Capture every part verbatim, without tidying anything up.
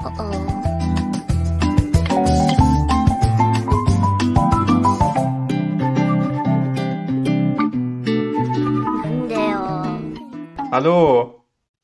Hallo.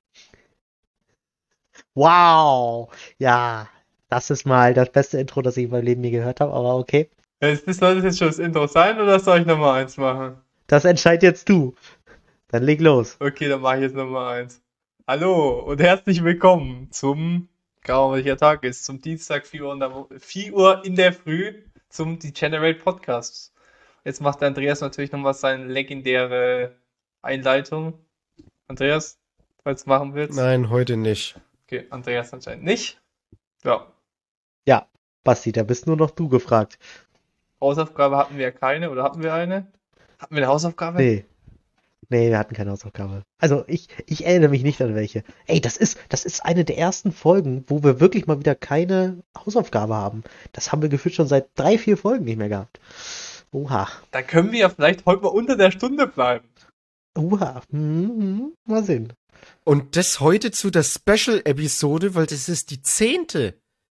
Wow. Ja, das ist mal das beste Intro, das ich in meinem Leben je gehört habe, aber okay. Ist das, soll das jetzt schon das Intro sein oder soll ich nochmal eins machen? Das entscheid jetzt du. Dann leg los. Okay, dann mache ich jetzt nochmal eins. Hallo und herzlich willkommen zum, gerade welcher Tag ist, zum Dienstag vier Uhr in der, Wo- vier Uhr in der Früh zum Degenerate Podcast. Jetzt macht der Andreas natürlich nochmal seine legendäre Einleitung. Andreas, falls du machen willst. Nein, heute nicht. Okay, Andreas anscheinend nicht. Ja, Ja, Basti, da bist nur noch du gefragt. Hausaufgabe hatten wir ja keine oder hatten wir eine? Hatten wir eine Hausaufgabe? Nee, nee, wir hatten keine Hausaufgabe. Also ich, ich erinnere mich nicht an welche. Ey, das ist, das ist eine der ersten Folgen, wo wir wirklich mal wieder keine Hausaufgabe haben. Das haben wir gefühlt schon seit drei, vier Folgen nicht mehr gehabt. Oha. Da können wir ja vielleicht heute mal unter der Stunde bleiben. Oha. Mhm, mal sehen. Und das heute zu der Special-Episode, weil das ist die zehnte.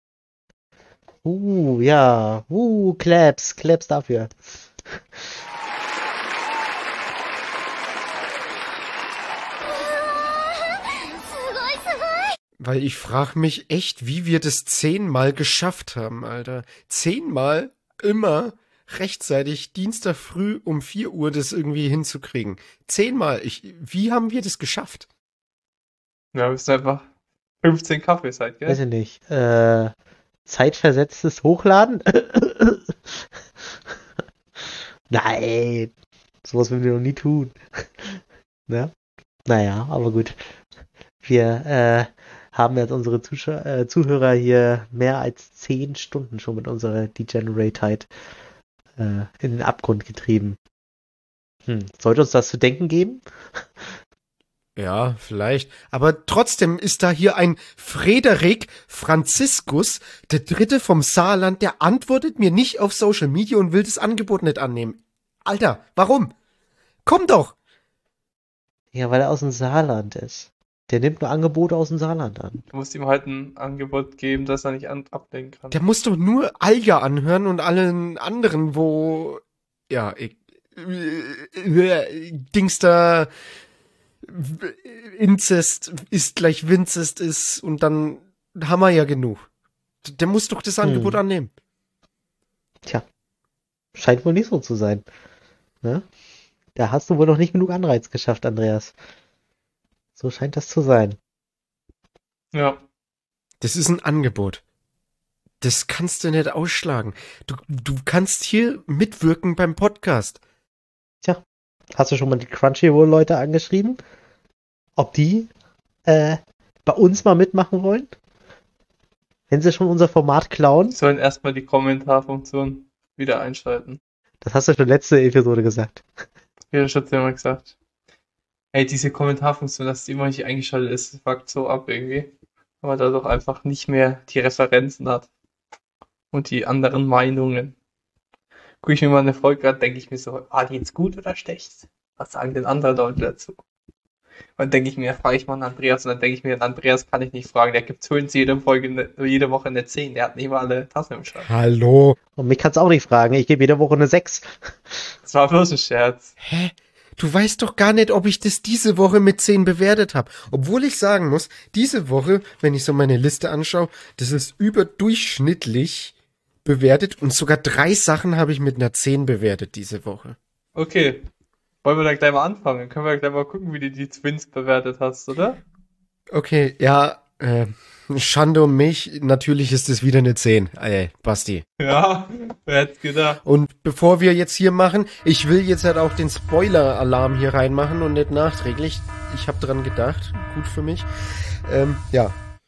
Uh, ja. Uh, Claps, Claps dafür. Weil ich frage mich echt, wie wir das zehnmal geschafft haben, Alter. Zehnmal immer rechtzeitig Dienstag früh um vier Uhr das irgendwie hinzukriegen. Zehnmal. Ich, wie haben wir das geschafft? Ja, wir müssen einfach fünfzehn Kaffees halt, Weiß gell? ich nicht. Äh, zeitversetztes Hochladen? Nein, sowas würden wir noch nie tun. Ne? Naja, aber gut. Wir äh, haben jetzt unsere Zuschau äh, Zuhörer hier mehr als zehn Stunden schon mit unserer Degenerate-Heit äh, in den Abgrund getrieben. Hm. Sollte uns das zu denken geben? Ja, vielleicht. Aber trotzdem ist da hier ein Frederik Franziskus, der Dritte vom Saarland, der antwortet mir nicht auf Social Media und will das Angebot nicht annehmen. Alter, warum? Komm doch! Ja, weil er aus dem Saarland ist. Der nimmt nur Angebote aus dem Saarland an. Du musst ihm halt ein Angebot geben, das er nicht an ablehnen kann. Der muss doch nur Alja anhören und allen anderen, wo, ja, ich, äh, Dings da, Inzest ist gleich Winzest ist und dann haben wir ja genug. Der muss doch das Angebot Hm. annehmen. Tja, scheint wohl nicht so zu sein. Ne? Da hast du wohl noch nicht genug Anreiz geschafft, Andreas. So scheint das zu sein. Ja, Das ist ein Angebot. Das kannst du nicht ausschlagen. Du, du kannst hier mitwirken beim Podcast. Tja, hast du schon mal die Crunchyroll-Leute angeschrieben? Ob die äh, bei uns mal mitmachen wollen? Wenn sie schon unser Format die klauen? sollen erstmal die Kommentarfunktion wieder einschalten. Das hast du schon letzte Episode gesagt. Ja, ich hab's ja mal gesagt. Ey, diese Kommentarfunktion, dass die immer nicht eingeschaltet ist, fuckt so ab irgendwie. Aber da doch einfach nicht mehr die Referenzen hat. Und die anderen Meinungen. Guck ich mir mal eine Folge an, denke ich mir so, ah, die jetzt gut oder schlecht? Was sagen denn andere Leute dazu? Und dann denke ich mir, frage ich mal einen Andreas und dann denke ich mir, Andreas kann ich nicht fragen, der gibt für uns jede Folge, ne, jede Woche eine zehn, der hat nicht mal alle Tassen im Schrank. Hallo. Und mich kannst du auch nicht fragen. Ich gebe jede Woche eine sechs. Das war bloß ein Scherz. Hä? Du weißt doch gar nicht, ob ich das diese Woche mit zehn bewertet habe. Obwohl ich sagen muss, diese Woche, wenn ich so meine Liste anschaue, das ist überdurchschnittlich bewertet und sogar drei Sachen habe ich mit einer zehn bewertet diese Woche. Okay, wollen wir dann gleich mal anfangen? Dann können wir gleich mal gucken, wie du die Twins bewertet hast, oder? Okay, ja, äh, Schande um mich, natürlich ist es wieder eine zehn. Ey, Basti. Ja, wer hätte gedacht? Und bevor wir jetzt hier machen, ich will jetzt halt auch den Spoiler-Alarm hier reinmachen und nicht nachträglich. Ich habe dran gedacht, gut für mich. Ähm, ja.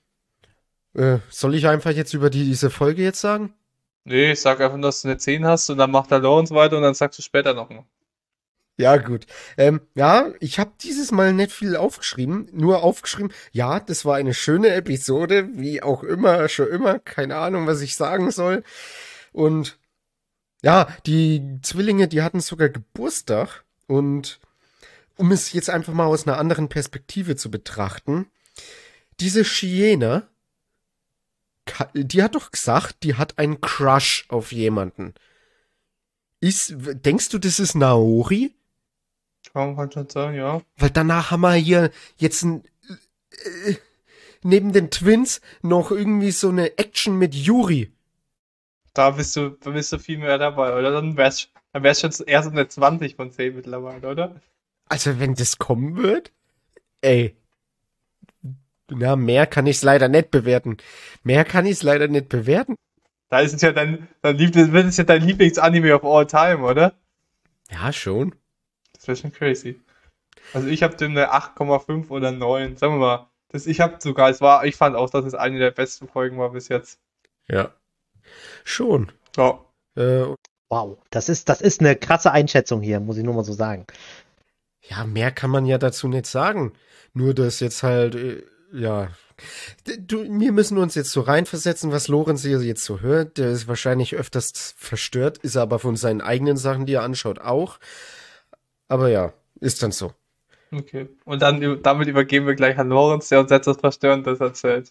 Äh, soll ich einfach jetzt über die, diese Folge jetzt sagen? Nee, ich sag einfach, dass du eine zehn hast und dann macht er Lawrence weiter und dann sagst du später noch mal. Ja, gut. Ähm, ja, ich habe dieses Mal nicht viel aufgeschrieben, nur aufgeschrieben, ja, das war eine schöne Episode, wie auch immer, schon immer, keine Ahnung, was ich sagen soll. Und ja, die Zwillinge, die hatten sogar Geburtstag und um es jetzt einfach mal aus einer anderen Perspektive zu betrachten, diese Shiena, ha- die hat doch gesagt, die hat einen Crush auf jemanden. Ist, denkst du, das ist Naori? Kaum kann schon sagen, ja. Weil danach haben wir hier jetzt ein, äh, neben den Twins noch irgendwie so eine Action mit Yuri. Da bist du, da bist du viel mehr dabei, oder? Dann wär's, dann wär's schon eher so eine zwanzig von zehn mittlerweile, oder? Also wenn das kommen wird, ey. Na, mehr kann ich's leider nicht bewerten. Mehr kann ich's leider nicht bewerten. Da ist es ja dein, dein Lieblings, wird es ja dein Lieblingsanime of all time, oder? Ja, schon. Das wäre schon crazy. Also ich habe dem eine acht Komma fünf oder neun, sagen wir mal. Das, ich habe sogar, es war, ich fand auch, dass es eine der besten Folgen war bis jetzt. Ja. Schon. Ja. Äh, Wow, das ist, das ist eine krasse Einschätzung hier, muss ich nur mal so sagen. ja, mehr kann man ja dazu nicht sagen. Nur, dass jetzt halt, äh, ja. D- Du, wir müssen uns jetzt so reinversetzen, was Lorenz hier jetzt so hört. Der ist wahrscheinlich öfters verstört, ist er aber von seinen eigenen Sachen, die er anschaut, auch. Aber ja, ist dann so. Okay. Und dann ü- damit übergeben wir gleich an Lorenz, der uns jetzt das Verstörendes erzählt.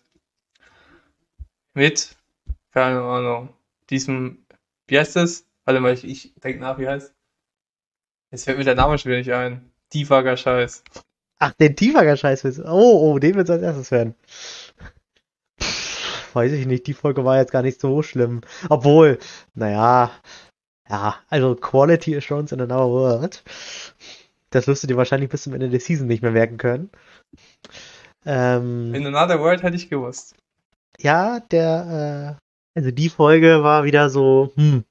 Mit, keine Ahnung, diesem, wie heißt das? Warte mal, ich, ich denke nach, wie heißt? Jetzt fällt mir der Name schon wieder nicht ein. Divager Scheiß. Ach, den Tiefhager-Scheiß willst du. Oh, oh, den willst du als erstes hören. Pff, weiß ich nicht, die Folge war jetzt gar nicht so schlimm. Obwohl, naja, ja, also Quality Assurance in another world. Das wirst du dir wahrscheinlich bis zum Ende der Season nicht mehr merken können. Ähm, In Another World hätte ich gewusst. ja, der, äh, also die Folge war wieder so, hm,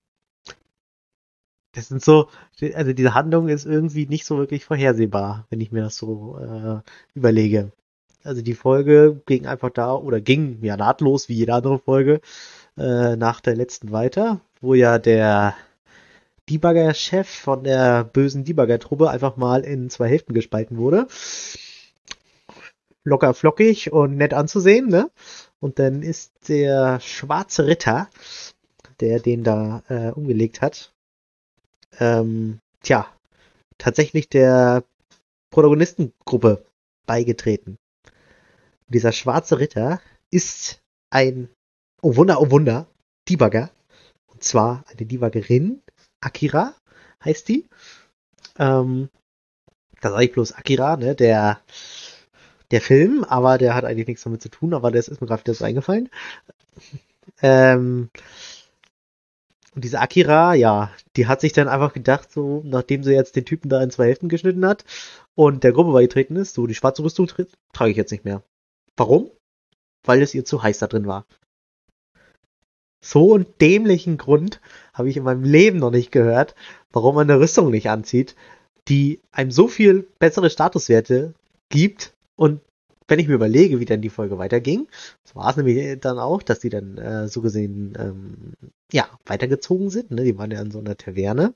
das sind so, also diese Handlung ist irgendwie nicht so wirklich vorhersehbar, wenn ich mir das so äh, überlege. Also die Folge ging einfach da, oder ging ja nahtlos wie jede andere Folge äh, nach der letzten weiter, wo ja der Debugger-Chef von der bösen Debugger-Truppe einfach mal in zwei Hälften gespalten wurde. Locker flockig und nett anzusehen, ne? Und dann ist der schwarze Ritter, der den da äh, umgelegt hat, ähm, tja, tatsächlich der Protagonistengruppe beigetreten. Und dieser schwarze Ritter ist ein, oh Wunder, oh Wunder, Debugger. Und zwar eine Debuggerin, Akira heißt die. Ähm, da sage ich bloß Akira, ne, der, der Film, aber der hat eigentlich nichts damit zu tun, aber das ist mir gerade wieder so eingefallen. Ähm, und diese Akira, ja, die hat sich dann einfach gedacht, so, nachdem sie jetzt den Typen da in zwei Hälften geschnitten hat und der Gruppe beigetreten ist, so, die schwarze Rüstung tra- trage ich jetzt nicht mehr. Warum? Weil es ihr zu heiß da drin war. So einen dämlichen Grund habe ich in meinem Leben noch nicht gehört, warum man eine Rüstung nicht anzieht, die einem so viel bessere Statuswerte gibt. Und wenn ich mir überlege, wie dann die Folge weiterging, so war es nämlich dann auch, dass die dann äh, so gesehen ähm, ja weitergezogen sind. Ne? Die waren ja in so einer Taverne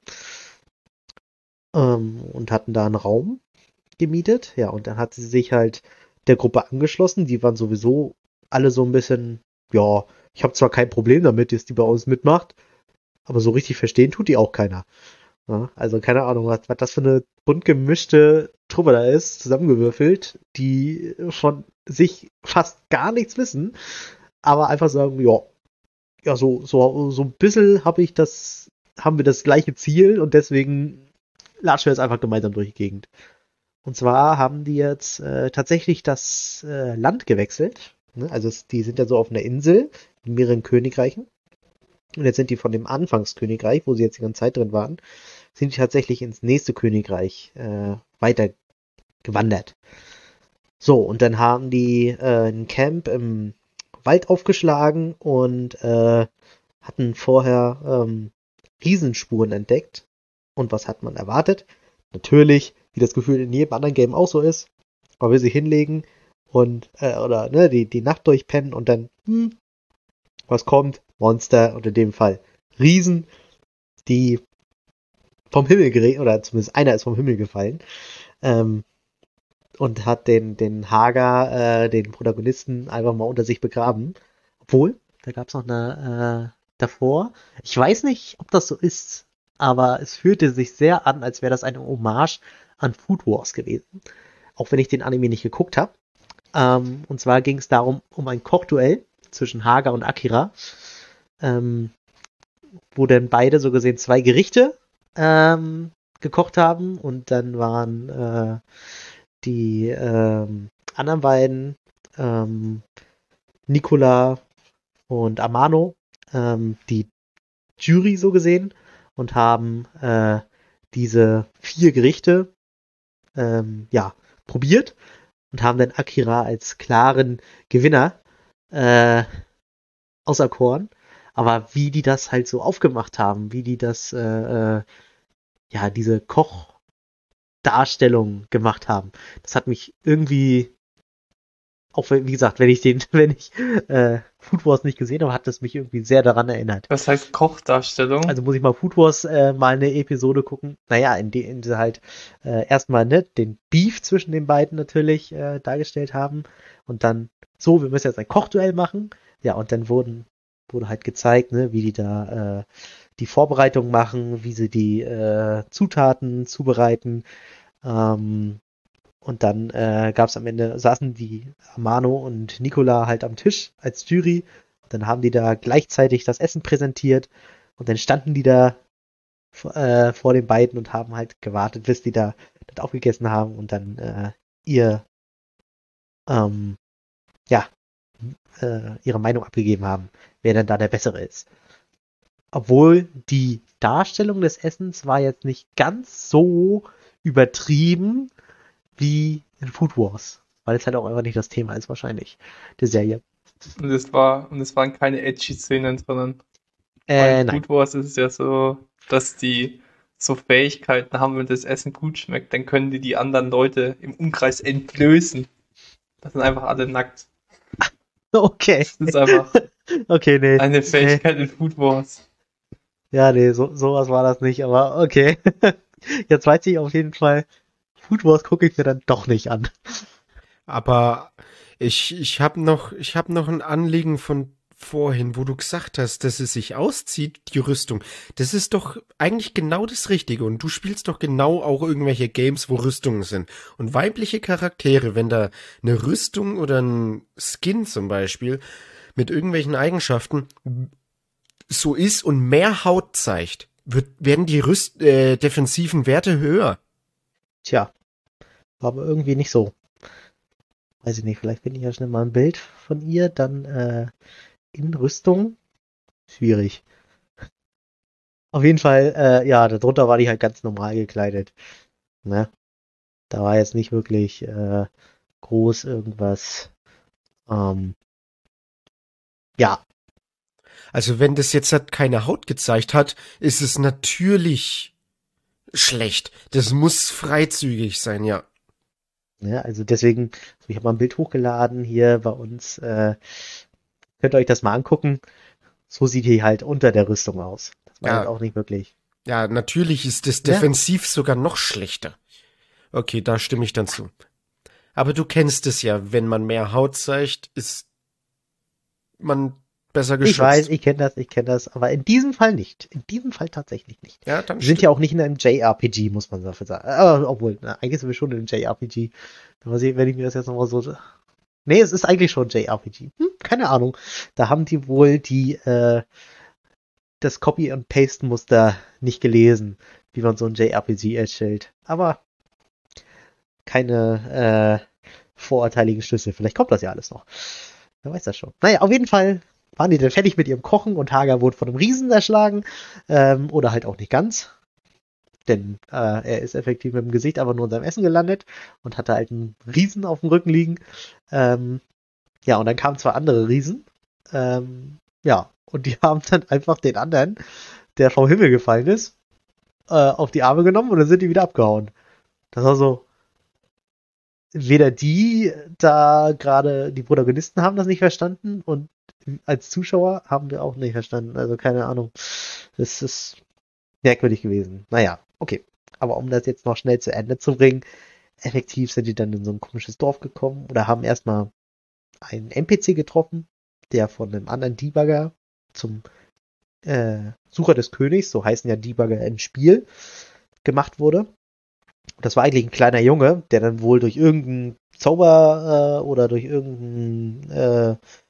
ähm, und hatten da einen Raum gemietet. Ja, und dann hat sie sich halt der Gruppe angeschlossen. Die waren sowieso alle so ein bisschen, ja, ich habe zwar kein Problem damit, dass die bei uns mitmacht, aber so richtig verstehen tut die auch keiner. Ja, also keine Ahnung, was, was das für eine bunt gemischte Truppe da ist, zusammengewürfelt, die von sich fast gar nichts wissen, aber einfach sagen, ja, ja, so, so, so ein bisschen habe ich das, haben wir das gleiche Ziel und deswegen latschen wir jetzt einfach gemeinsam durch die Gegend. Und zwar haben die jetzt äh, tatsächlich das äh, Land gewechselt. Ne? Also es, die sind ja so auf einer Insel in mehreren Königreichen. Und jetzt sind die von dem Anfangskönigreich, wo sie jetzt die ganze Zeit drin waren, sind die tatsächlich ins nächste Königreich äh, weiter gewandert. So, und dann haben die äh, ein Camp im Wald aufgeschlagen und äh, hatten vorher ähm, Riesenspuren entdeckt. Und was hat man erwartet? Natürlich, wie das Gefühl in jedem anderen Game auch so ist, man will sich hinlegen und, äh, oder, ne, die, die Nacht durchpennen und dann, hm, was kommt? Monster, und in dem Fall Riesen, die vom Himmel geregnet, oder zumindest einer ist vom Himmel gefallen, ähm, und hat den, den Hager, äh, den Protagonisten, einfach mal unter sich begraben. Obwohl, da gab es noch eine, äh, davor. Ich weiß nicht, ob das so ist, aber es fühlte sich sehr an, als wäre das eine Hommage an Food Wars gewesen. Auch wenn ich den Anime nicht geguckt habe. Ähm, und zwar ging es darum, um ein Kochduell zwischen Hager und Akira, ähm, wo dann beide so gesehen zwei Gerichte ähm, gekocht haben und dann waren äh, die ähm, anderen beiden, ähm, Nicola und Amano, ähm, die Jury so gesehen und haben äh, diese vier Gerichte ähm, ja, probiert und haben dann Akira als klaren Gewinner äh, auserkoren. Aber wie die das halt so aufgemacht haben, wie die das, äh, äh, ja, diese Kochdarstellung gemacht haben, das hat mich irgendwie, auch wenn, wie gesagt, wenn ich den, wenn ich äh, Food Wars nicht gesehen habe, hat das mich irgendwie sehr daran erinnert. Was heißt Kochdarstellung? Also muss ich mal Food Wars äh, mal eine Episode gucken. Naja, in der sie halt äh, erstmal ne, den Beef zwischen den beiden natürlich äh, dargestellt haben und dann so, wir müssen jetzt ein Kochduell machen. Ja, und dann wurden wurde halt gezeigt, ne, wie die da äh, die Vorbereitung machen, wie sie die äh, Zutaten zubereiten. Ähm, und dann äh, gab es am Ende, saßen die Amano und Nicola halt am Tisch als Jury. Und dann haben die da gleichzeitig das Essen präsentiert. Und dann standen die da äh, vor den beiden und haben halt gewartet, bis die da das aufgegessen haben und dann äh, ihr ähm, ja äh, ihre Meinung abgegeben haben, wer denn da der Bessere ist. Obwohl die Darstellung des Essens war jetzt nicht ganz so übertrieben wie in Food Wars, weil es halt auch einfach nicht das Thema ist wahrscheinlich der Serie. Und es war, und es waren keine edgy Szenen, sondern Äh, bei nein. Food Wars ist es ja so, dass die so Fähigkeiten haben, wenn das Essen gut schmeckt, dann können die die anderen Leute im Umkreis entblößen. Das sind einfach alle nackt. Okay. Das ist einfach Okay, nee. eine Fähigkeit in Food Wars. Ja, nee, so, sowas war das nicht, aber okay. Jetzt weiß ich auf jeden Fall, Food Wars gucke ich mir dann doch nicht an. Aber ich, ich habe noch, ich hab noch ein Anliegen von vorhin, wo du gesagt hast, dass es sich auszieht, die Rüstung. Das ist doch eigentlich genau das Richtige. Und du spielst doch genau auch irgendwelche Games, wo Rüstungen sind. Und weibliche Charaktere, wenn da eine Rüstung oder ein Skin zum Beispiel mit irgendwelchen Eigenschaften so ist und mehr Haut zeigt, wird, werden die Rüst, äh, defensiven Werte höher. Tja, war aber irgendwie nicht so. Weiß ich nicht, vielleicht finde ich ja schnell mal ein Bild von ihr, dann äh, in Rüstung. Schwierig. Auf jeden Fall, äh, ja, darunter war die halt ganz normal gekleidet. Ne? Da war jetzt nicht wirklich äh, groß irgendwas. Ähm, ja, Also wenn das jetzt halt keine Haut gezeigt hat, ist es natürlich schlecht. Das muss freizügig sein, ja. ne? Also deswegen, ich habe mal ein Bild hochgeladen hier bei uns. Äh, könnt ihr euch das mal angucken. So sieht die halt unter der Rüstung aus. Das war Ja, jetzt auch nicht wirklich. ja, natürlich ist das Ja. defensiv sogar noch schlechter. Okay, da stimme ich dann zu. Aber du kennst es ja, wenn man mehr Haut zeigt, ist man besser geschützt. Ich weiß, ich kenne das, ich kenne das, aber in diesem Fall nicht. In diesem Fall tatsächlich nicht. Ja, dann Wir sind stimmt. ja auch nicht in einem J R P G, muss man dafür sagen. Aber, obwohl, na, eigentlich sind wir schon in einem J R P G. Mal sehen, wenn ich mir das jetzt nochmal so... Nee, es ist eigentlich schon J R P G. Hm, keine Ahnung. Da haben die wohl die, äh, das Copy- und Paste-Muster nicht gelesen, wie man so ein J R P G erstellt. Aber keine äh, vorurteiligen Schlüsse. Vielleicht kommt das ja alles noch. Wer weiß das schon. Naja, auf jeden Fall waren die dann fertig mit ihrem Kochen und Hager wurde von einem Riesen erschlagen. Ähm, oder halt auch nicht ganz. Denn äh, er ist effektiv mit dem Gesicht aber nur in seinem Essen gelandet und hatte halt einen Riesen auf dem Rücken liegen. Ähm, ja, und dann kamen zwei andere Riesen. Ähm, ja, und die haben dann einfach den anderen, der vom Himmel gefallen ist, äh, auf die Arme genommen und dann sind die wieder abgehauen. Das war so, weder die da gerade, die Protagonisten haben das nicht verstanden und als Zuschauer haben wir auch nicht verstanden. Also keine Ahnung. Das ist merkwürdig gewesen. Naja, okay. Aber um das jetzt noch schnell zu Ende zu bringen, effektiv sind die dann in so ein komisches Dorf gekommen oder haben erstmal einen N P C getroffen, der von einem anderen Debugger zum äh, Sucher des Königs, so heißen ja Debugger im Spiel, gemacht wurde. Das war eigentlich ein kleiner Junge, der dann wohl durch irgendeinen Zauber äh, oder durch irgendein äh,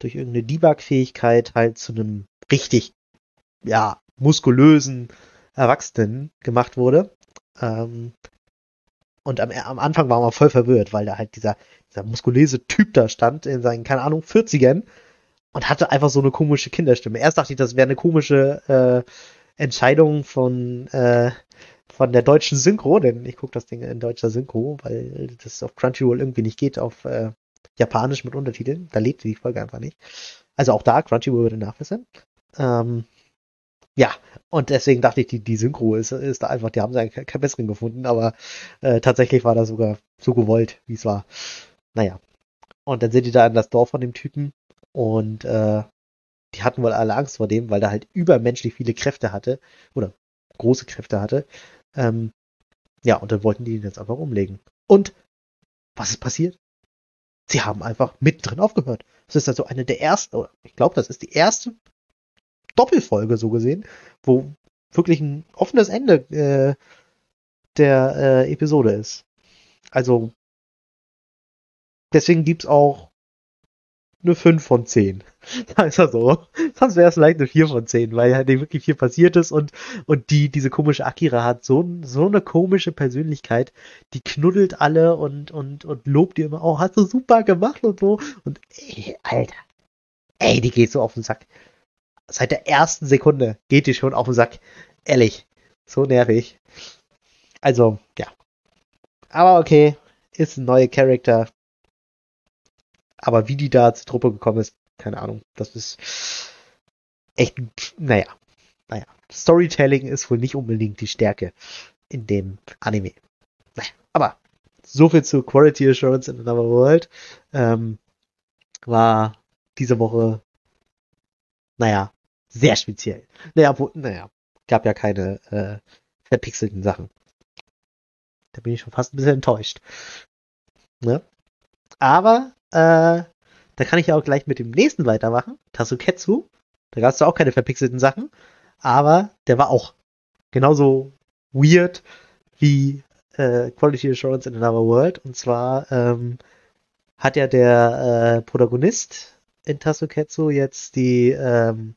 durch irgendeine Debug-Fähigkeit halt zu einem richtig, ja, muskulösen Erwachsenen gemacht wurde. Ähm, und am, am Anfang war man voll verwirrt, weil da halt dieser, dieser muskulöse Typ da stand in seinen, keine Ahnung, vierzigern und hatte einfach so eine komische Kinderstimme. Erst dachte ich, das wäre eine komische äh, Entscheidung von, äh, von der deutschen Synchro, denn ich gucke das Ding in deutscher Synchro, weil das auf Crunchyroll irgendwie nicht geht, auf äh, Japanisch mit Untertiteln. Da lebt die Folge einfach nicht. Also auch da, Crunchyroll würde nachbessern. Ähm, ja, und deswegen dachte ich, die, die Synchro ist, ist da einfach, die haben sie keinen besseren gefunden, aber äh, tatsächlich war das sogar so gewollt, wie es war. Naja. Und dann sind die da in das Dorf von dem Typen und äh, die hatten wohl alle Angst vor dem, weil der halt übermenschlich viele Kräfte hatte oder große Kräfte hatte. Ähm, ja, und dann wollten die ihn jetzt einfach umlegen. Und was ist passiert? Sie haben einfach mittendrin aufgehört. Das ist also eine der ersten, oder ich glaube, das ist die erste Doppelfolge so gesehen, wo wirklich ein offenes Ende äh, der äh, Episode ist. Also deswegen gibt's auch eine fünf von zehn. Ist ja so. Sonst wäre es vielleicht eine vier von zehn, weil halt wirklich viel passiert ist und, und die, diese komische Akira hat so, so eine komische Persönlichkeit, die knuddelt alle und, und, und lobt ihr immer, oh, hast du super gemacht und so. Und ey, Alter, ey, die geht so auf den Sack. Seit der ersten Sekunde geht die schon auf den Sack. Ehrlich, so nervig. Also, ja. Aber okay, ist ein neuer Charakter. Aber wie die da zur Truppe gekommen ist, keine Ahnung. Das ist echt, naja, naja. Storytelling ist wohl nicht unbedingt die Stärke in dem Anime. Naja, aber so viel zu Quality Assurance in Another World. Ähm, war diese Woche, naja, sehr speziell. Naja, wo, naja, gab ja keine äh, verpixelten Sachen. Da bin ich schon fast ein bisschen enttäuscht. Ne? Aber äh, da kann ich ja auch gleich mit dem nächsten weitermachen. Tasuketsu. Da gab es auch keine verpixelten Sachen. Aber der war auch genauso weird wie äh, Quality Assurance in Another World. Und zwar ähm, hat ja der äh, Protagonist in Tasuketsu jetzt die ähm,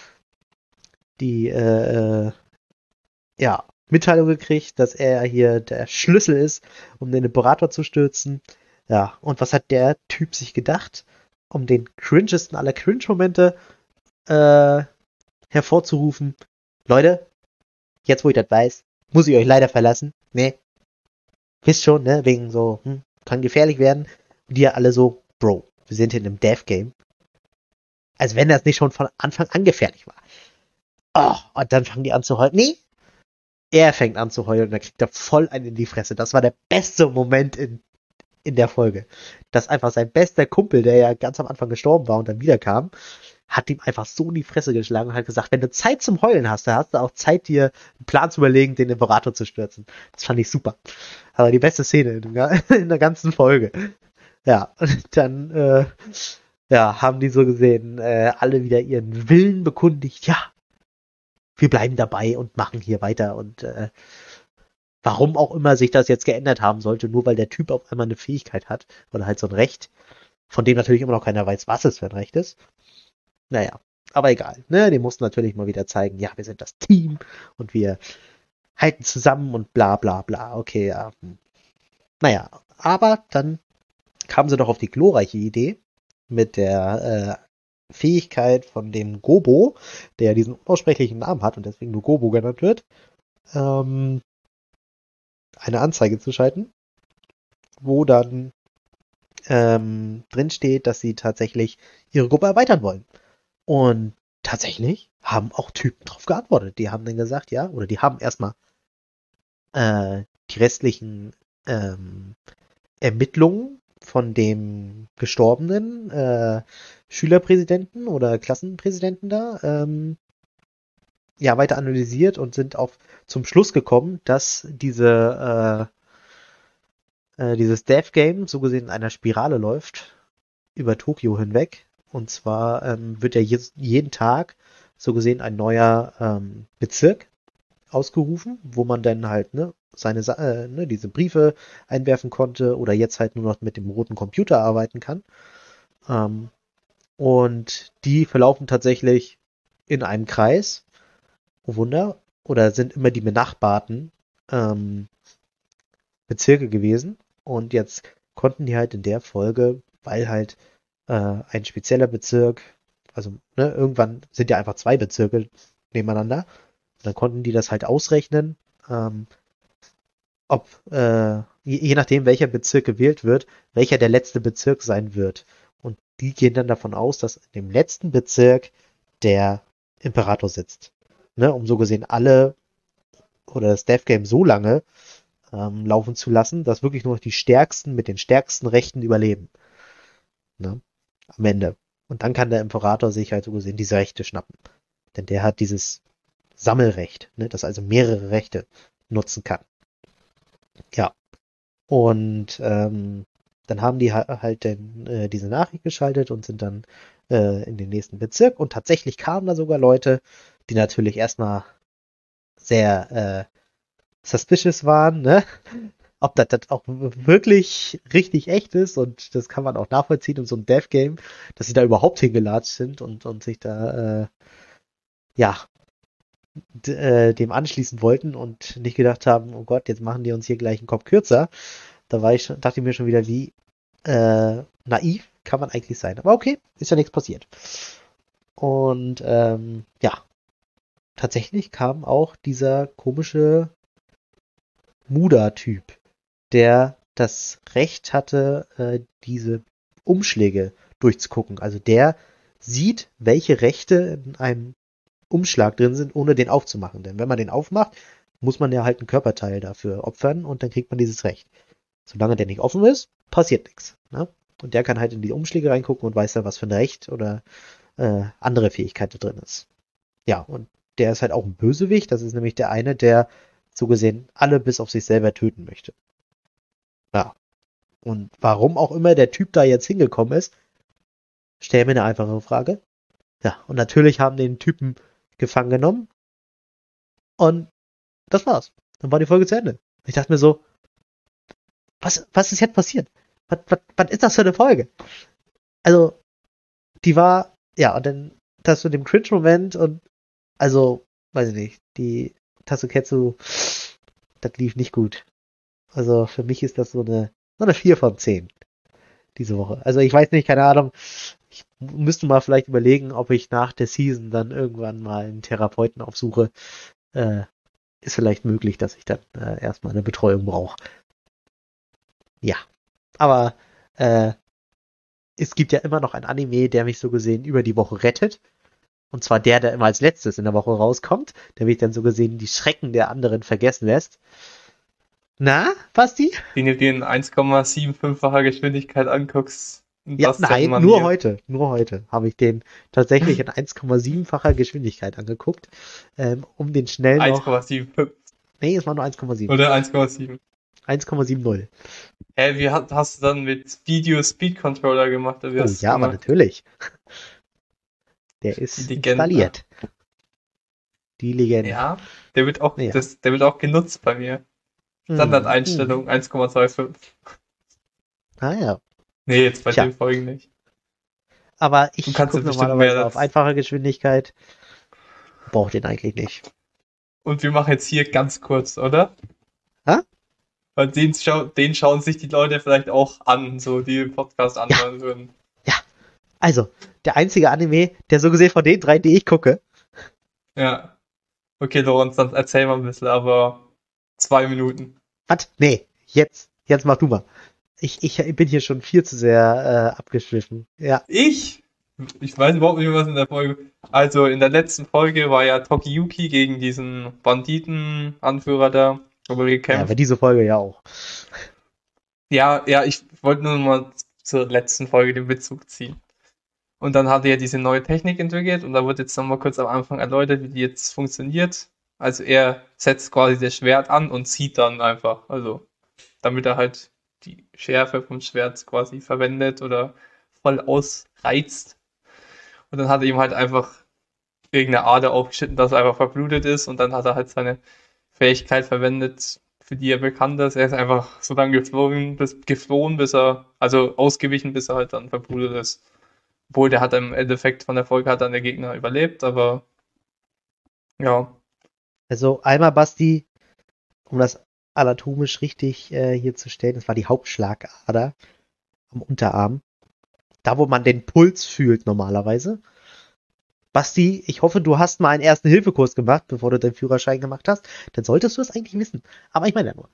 die äh, äh, ja, Mitteilung gekriegt, dass er hier der Schlüssel ist, um den Imperator zu stürzen. Ja, und was hat der Typ sich gedacht, um den cringesten aller Cringe-Momente äh, hervorzurufen? Leute, jetzt wo ich das weiß, muss ich euch leider verlassen. Ne, wisst schon, ne, wegen so, hm, kann gefährlich werden. Und die ja alle so, Bro, wir sind in einem Death-Game. Als wenn das nicht schon von Anfang an gefährlich war. Oh, und dann fangen die an zu heulen. Nee, er fängt an zu heulen und dann kriegt er voll einen in die Fresse. Das war der beste Moment in, in der Folge. Dass einfach sein bester Kumpel, der ja ganz am Anfang gestorben war und dann wiederkam, hat ihm einfach so in die Fresse geschlagen und hat gesagt, wenn du Zeit zum Heulen hast, dann hast du auch Zeit, dir einen Plan zu überlegen, den Imperator zu stürzen. Das fand ich super. Aber die beste Szene in, in der ganzen Folge. Ja, und dann äh, ja, haben die so gesehen äh, alle wieder ihren Willen bekundigt. Ja, wir bleiben dabei und machen hier weiter und äh, warum auch immer sich das jetzt geändert haben sollte, nur weil der Typ auf einmal eine Fähigkeit hat oder halt so ein Recht, von dem natürlich immer noch keiner weiß, was es für ein Recht ist. Naja, aber egal, ne, die mussten natürlich mal wieder zeigen, ja, wir sind das Team und wir halten zusammen und bla bla bla, okay, ja. Naja, aber dann kamen sie doch auf die glorreiche Idee mit der äh, Fähigkeit von dem Gobo, der diesen unaussprechlichen Namen hat und deswegen nur Gobo genannt wird, ähm, eine Anzeige zu schalten, wo dann ähm, drin steht, dass sie tatsächlich ihre Gruppe erweitern wollen. Und tatsächlich haben auch Typen drauf geantwortet. Die haben dann gesagt, ja, oder die haben erstmal äh, die restlichen ähm, Ermittlungen von dem gestorbenen äh, Schülerpräsidenten oder Klassenpräsidenten da ähm, ja weiter analysiert und sind auch zum Schluss gekommen, dass diese äh, äh, dieses Death Game so gesehen in einer Spirale läuft über Tokio hinweg. Und zwar ähm, wird ja je, jeden Tag so gesehen ein neuer ähm, Bezirk ausgerufen, wo man dann halt ne seine äh, ne, diese Briefe einwerfen konnte oder jetzt halt nur noch mit dem roten Computer arbeiten kann. Ähm, Und die verlaufen tatsächlich in einem Kreis. Oh Wunder. Oder sind immer die benachbarten ähm, Bezirke gewesen. Und jetzt konnten die halt in der Folge, weil halt äh, ein spezieller Bezirk, also ne, irgendwann sind ja einfach zwei Bezirke nebeneinander. Und dann konnten die das halt ausrechnen, ähm, ob, äh, je, je nachdem, welcher Bezirk gewählt wird, welcher der letzte Bezirk sein wird. Und die gehen dann davon aus, dass in dem letzten Bezirk der Imperator sitzt. Ne, um so gesehen alle oder das Death Game so lange ähm, laufen zu lassen, dass wirklich nur noch die Stärksten mit den stärksten Rechten überleben. Ne, am Ende. Und dann kann der Imperator sich halt so gesehen diese Rechte schnappen. Denn der hat dieses Sammelrecht, ne, das also mehrere Rechte nutzen kann. Ja. Und ähm, dann haben die ha- halt den, äh, diese Nachricht geschaltet und sind dann äh, in den nächsten Bezirk. Und tatsächlich kamen da sogar Leute, die natürlich erstmal sehr äh, suspicious waren, ne? Ob das, das auch wirklich richtig echt ist, und das kann man auch nachvollziehen in so einem Death-Game, dass sie da überhaupt hingelatscht sind und, und sich da äh, ja d- äh, dem anschließen wollten und nicht gedacht haben, oh Gott, jetzt machen die uns hier gleich einen Kopf kürzer. Da war ich schon, dachte ich mir schon wieder, wie äh, naiv kann man eigentlich sein. Aber okay, ist ja nichts passiert. Und ähm, ja, tatsächlich kam auch dieser komische Muda-Typ, der das Recht hatte, äh, diese Umschläge durchzugucken. Also der sieht, welche Rechte in einem Umschlag drin sind, ohne den aufzumachen. Denn wenn man den aufmacht, muss man ja halt einen Körperteil dafür opfern und dann kriegt man dieses Recht. Solange der nicht offen ist, passiert nichts. Ne? Und der kann halt in die Umschläge reingucken und weiß dann, was für ein Recht oder äh, andere Fähigkeit da drin ist. Ja, und der ist halt auch ein Bösewicht. Das ist nämlich der eine, der so gesehen alle bis auf sich selber töten möchte. Ja. Und warum auch immer der Typ da jetzt hingekommen ist, stell mir eine einfache Frage. Ja, und natürlich haben den Typen gefangen genommen und das war's. Dann war die Folge zu Ende. Ich dachte mir so, was, was ist jetzt passiert? Was, was, was ist das für eine Folge? Also, die war, ja, und dann das mit dem Cringe-Moment und, also, weiß ich nicht, die Tasuketsu, das lief nicht gut. Also, für mich ist das so eine, so eine vier von zehn diese Woche. Also, ich weiß nicht, keine Ahnung. Ich müsste mal vielleicht überlegen, ob ich nach der Season dann irgendwann mal einen Therapeuten aufsuche. Äh, ist vielleicht möglich, dass ich dann äh, erstmal eine Betreuung brauche. Ja, aber äh, es gibt ja immer noch ein Anime, der mich so gesehen über die Woche rettet. Und zwar der, der immer als letztes in der Woche rauskommt, der mich dann so gesehen die Schrecken der anderen vergessen lässt. Na, Basti? Den du dir in eins Komma fünfundsiebzig-facher Geschwindigkeit anguckst. In Ja, nein, nur Bastian-Manier. heute. Nur heute habe ich den tatsächlich in eins Komma sieben-facher Geschwindigkeit angeguckt, ähm, um den schnell noch... eins Komma fünfundsiebzig Nee, es war nur eins Komma sieben. oder eins Komma sieben. eins Komma sieben null. Hä, wie hast, hast du dann mit Video Speed Controller gemacht? Oder wie Oh hast du ja, aber gemacht? natürlich. Der ist Die Legende. installiert. Die Legende. Ja, der wird auch, Ja. das, der wird auch genutzt bei mir. Hm, Standardeinstellung eins Komma fünfundzwanzig. hm. Ah ja. Nee, jetzt bei Tja. den Folgen nicht. Aber ich Du kannst gucke ja bestimmt normalerweise mehr auf dazu. einfache Geschwindigkeit. Braucht den eigentlich nicht. Und wir machen jetzt hier ganz kurz, oder? Hä? Weil den, schau den schauen sich die Leute vielleicht auch an, so die den Podcast anhören würden. Also, der einzige Anime, der so gesehen von den drei, die ich gucke. Ja. Okay, Lorenz, dann erzähl mal ein bisschen, aber zwei Minuten. Was? Nee, jetzt. Jetzt mach du mal. Ich, ich bin hier schon viel zu sehr äh, abgeschwiffen. Ja. Ich? Ich weiß überhaupt nicht, was in der Folge. Also in der letzten Folge war ja Tokiyuki gegen diesen Banditen-Anführer da, aber Ja, gekämpft. aber diese Folge ja auch. Ja, ja, ich wollte nur mal zur letzten Folge den Bezug ziehen. Und dann hat er diese neue Technik entwickelt und da wird jetzt nochmal kurz am Anfang erläutert, wie die jetzt funktioniert. Also er setzt quasi das Schwert an und zieht dann einfach, also damit er halt die Schärfe vom Schwert quasi verwendet oder voll ausreizt. Und dann hat er ihm halt einfach irgendeine Ader aufgeschnitten, dass er einfach verblutet ist und dann hat er halt seine Fähigkeit verwendet, für die er bekannt ist. Er ist einfach so lange geflogen, bis, geflohen, bis er, also ausgewichen, bis er halt dann verblutet ist. Obwohl, der hat im Endeffekt von der Folge hat dann der Gegner überlebt, aber ja. Also einmal, Basti, um das anatomisch richtig äh, hier zu stellen, das war die Hauptschlagader am Unterarm. Da, wo man den Puls fühlt normalerweise. Basti, ich hoffe, du hast mal einen Ersten-Hilfe-Kurs gemacht, bevor du deinen Führerschein gemacht hast. Dann solltest du es eigentlich wissen. Aber ich meine ja nur.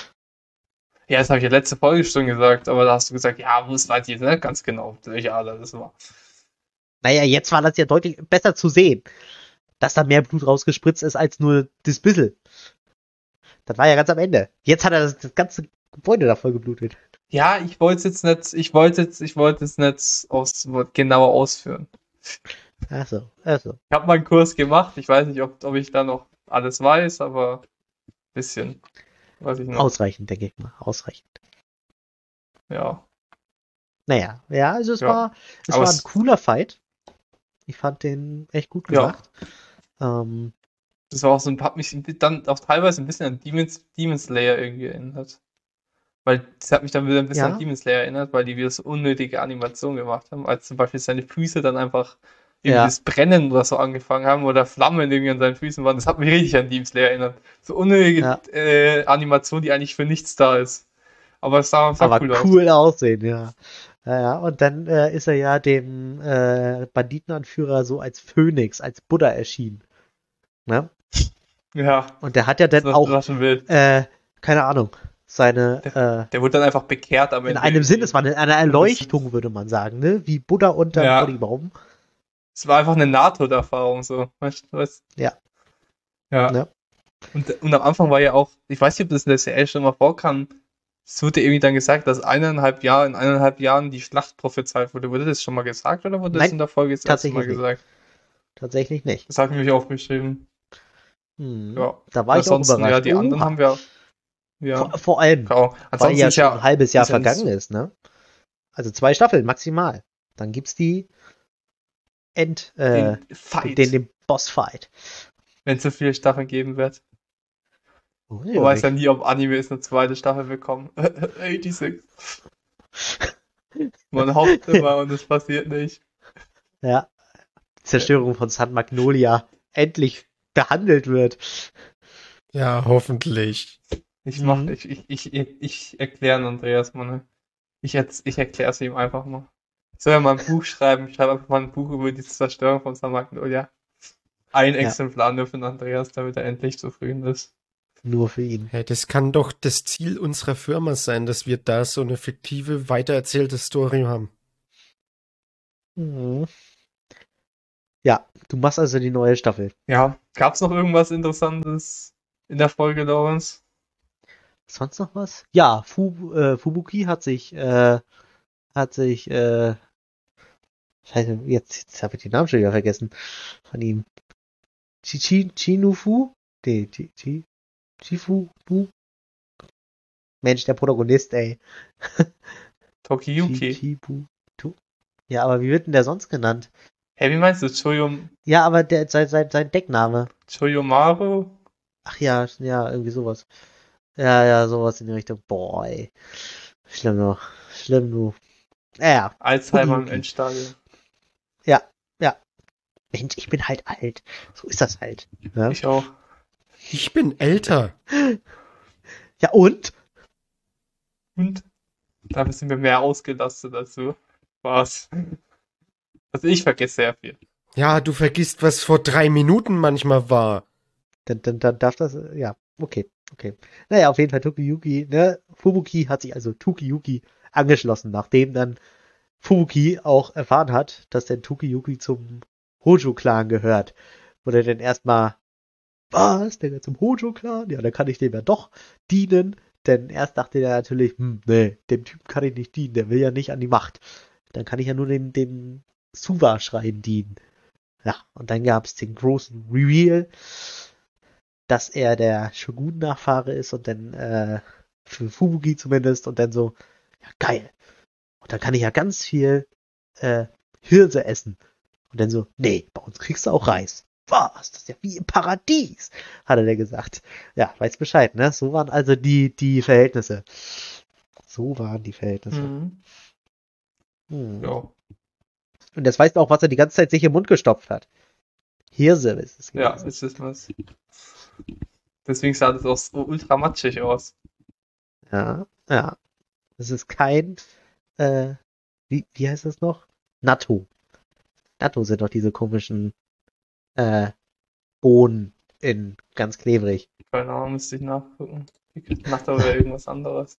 Ja, das habe ich ja letzte Folge schon gesagt, aber da hast du gesagt, ja, wo es weiß ich jetzt nicht ganz genau, welche Ader das war. Naja, jetzt war das ja deutlich besser zu sehen, dass da mehr Blut rausgespritzt ist als nur das bisschen. Das war ja ganz am Ende. Jetzt hat er das, das ganze Gebäude da voll geblutet. Ja, ich wollte jetzt nicht, ich wollte jetzt, ich wollte es nicht aus, genauer ausführen. Ach so, ach so. Ich habe mal einen Kurs gemacht, ich weiß nicht, ob, ob ich da noch alles weiß, aber ein bisschen weiß ich noch. Ausreichend, denke ich mal. Ausreichend. Ja. Naja, ja, also es Ja. war, es Aber war ein es- cooler Fight. Ich fand den echt gut Ja. gemacht. Ähm, Das war auch so ein, hat mich dann auch teilweise ein bisschen an Demons, Demon Slayer irgendwie erinnert. Weil das hat mich dann wieder ein bisschen Ja. an Demon Slayer erinnert, weil die wieder so unnötige Animationen gemacht haben, als zum Beispiel seine Füße dann einfach irgendwie Ja. das Brennen oder so angefangen haben oder Flammen irgendwie an seinen Füßen waren. Das hat mich richtig an Demon Slayer erinnert. So unnötige Ja. äh, Animation, die eigentlich für nichts da ist. Aber es sah, sah aber cool, cool, aus. aussehen, ja. Ja, ja. Und dann äh, ist er ja dem äh, Banditenanführer so als Phönix, als Buddha erschienen. Ne? Ja, Und der hat ja das dann war, auch, das war schon wild. äh, keine Ahnung, seine, äh, Der wurde dann einfach bekehrt am in Ende. einem irgendwie. Sinn, es war eine, eine Erleuchtung, würde man sagen, ne? Wie Buddha unterm Ja. Bodybaum. Es war einfach eine Nahtoderfahrung, so. Weißt du, was? Ja. Ja. Ne? Und, und am Anfang war ja auch, ich weiß nicht, ob das in der Serie schon mal vorkam, es wurde irgendwie dann gesagt, dass eineinhalb Jahre, in eineinhalb Jahren die Schlacht prophezeit wurde. Wurde das schon mal gesagt oder wurde das Nein, in der Folge das erste Mal tatsächlich nicht. gesagt? Tatsächlich nicht. Das habe ich mich aufgeschrieben. Hm. Ja. Da war ich auch Ansonsten, überrascht. ja, die anderen Oha. haben wir, ja, Vor, vor allem, keine Ahnung. weil Ansonsten ja ist schon ja, ein halbes Jahr ist ja nicht vergangen so- ist, ne? Also zwei Staffeln maximal. Dann gibt's die End, äh, den Fight, den, den Bossfight. wenn es so viele Staffeln geben wird. Oh, Man weiß ja nie, ob Anime ist eine zweite Staffel bekommen. sechsundachtzig. Man hofft immer und es passiert nicht. Ja. Zerstörung von San Magnolia endlich behandelt wird. Ja, hoffentlich. Ich Mhm. mach, ich, ich, ich, ich erkläre Andreas mal, ne? Ich, erz- ich erkläre es ihm einfach mal. Ich soll ja mal ein Buch schreiben. Ich schreibe einfach mal ein Buch über die Zerstörung von San Magnolia. Ein Ja. Exemplar nur für den Andreas, damit er endlich zufrieden ist. Nur für ihn. Hey, das kann doch das Ziel unserer Firma sein, dass wir da so eine fiktive, weitererzählte Story haben. Mhm. Ja, du machst also die neue Staffel. Ja, gab's noch irgendwas Interessantes in der Folge, Lawrence? Sonst noch was? Ja, Fu, äh, Fubuki hat sich, äh, hat sich, äh, Scheiße, jetzt, jetzt habe ich den Namen schon wieder vergessen von ihm. Chichi, Chinufu? Nee, Chi, Chi, Chifu, Bu? Mensch, der Protagonist, ey. Tokiyuki. Chichibu, Tu? Ja, aber wie wird denn der sonst genannt? Hey, wie meinst du? Choyom, Ja, aber der, sein, sein, sein Deckname. Choyomaru? Ach ja, ja, irgendwie sowas. Ja, ja, sowas in die Richtung. Boah, ey. Schlimm noch. Schlimm, du. Ja, Alzheimer im Tokiyuki. Endstadium. ja, ja. Mensch, ich bin halt alt. So ist das halt. Ja, Ich auch. Ich bin älter. ja und? Und dafür sind wir mehr ausgelastet als du. Was? Also ich vergesse sehr viel. Ja, du vergisst, was vor drei Minuten manchmal war. Dann, dann, dann darf das, äh, ja, okay, okay. Naja, auf jeden Fall Tokiyuki, ne? Fubuki hat sich also Tokiyuki angeschlossen, nachdem dann Fubuki auch erfahren hat, dass der Tokiyuki zum Hojo-Clan gehört. Wo er dann erstmal, was, der gehört zum Hojo-Clan? Ja, dann kann ich dem ja doch dienen. Denn erst dachte er natürlich, hm, nee, dem Typen kann ich nicht dienen, der will ja nicht an die Macht. Dann kann ich ja nur dem, dem Suwa-Schrein dienen. Ja, und dann gab es den großen Reveal, dass er der Shogun-Nachfahre ist und dann, äh, für Fubuki zumindest, und dann so, ja, geil. Und dann kann ich ja ganz viel, äh, Hirse essen. Und dann so, nee, bei uns kriegst du auch Reis. Was? Das ist ja wie im Paradies, hat er dann gesagt. Ja, weiß Bescheid, ne? So waren also die, die Verhältnisse. So waren die Verhältnisse. Mhm. Hm. Ja. Und jetzt weißt du auch, was er die ganze Zeit sich im Mund gestopft hat. Hirse ist es Ja, gewesen. ist es was. Deswegen sah das auch so ultra matschig aus. Ja, ja. Es ist kein, äh, wie, wie heißt das noch? Natto. Natto sind doch diese komischen, äh, Bohnen in ganz klebrig. Keine Ahnung, müsste ich nachgucken. Nacht oder irgendwas anderes.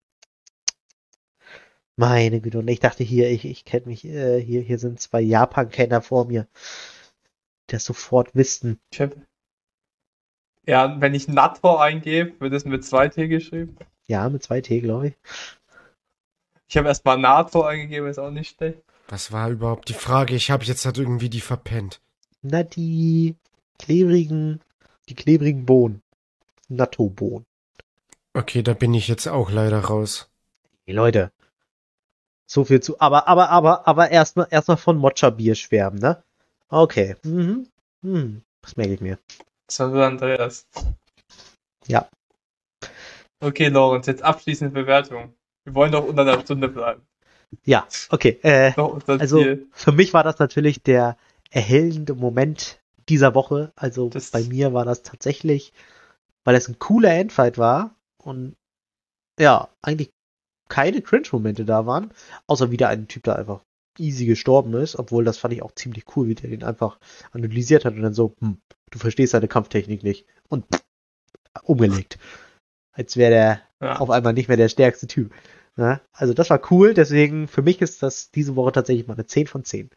Meine Güte, und ich dachte hier, ich, ich kenne mich, äh, hier, hier sind zwei Japan-Kenner vor mir, die das sofort wissen. Ich hab, ja, wenn ich Natto eingebe, wird es mit zwei T geschrieben. Ja, mit zwei T, glaube ich. Ich habe erstmal NATO eingegeben, ist auch nicht schlecht. Was war überhaupt die Frage? Ich habe jetzt halt irgendwie die verpennt. Na, die klebrigen, die klebrigen Bohnen. Natto-Bohnen. Okay, da bin ich jetzt auch leider raus. Hey, Leute. So viel zu, aber, aber, aber, aber erstmal, erstmal von Matcha-Bier schwärmen, ne? Okay. Mhm. Hm. Das merke ich mir. Das war für Andreas. Ja. Okay, Lorenz, jetzt abschließende Bewertung. Wir wollen doch unter einer Stunde bleiben. Ja, okay. Äh, Noch unser also, Ziel. für mich war das natürlich der erhellende Moment dieser Woche. Also, Das- bei mir war das tatsächlich, weil es ein cooler Endfight war und ja, eigentlich keine Cringe-Momente da waren, außer wieder ein Typ, der einfach easy gestorben ist, obwohl das fand ich auch ziemlich cool, wie der den einfach analysiert hat und dann so, hm, du verstehst seine Kampftechnik nicht und pff, umgelegt. Als wäre der Ja. auf einmal nicht mehr der stärkste Typ. Ja, also das war cool, deswegen für mich ist das diese Woche tatsächlich mal eine zehn von zehn.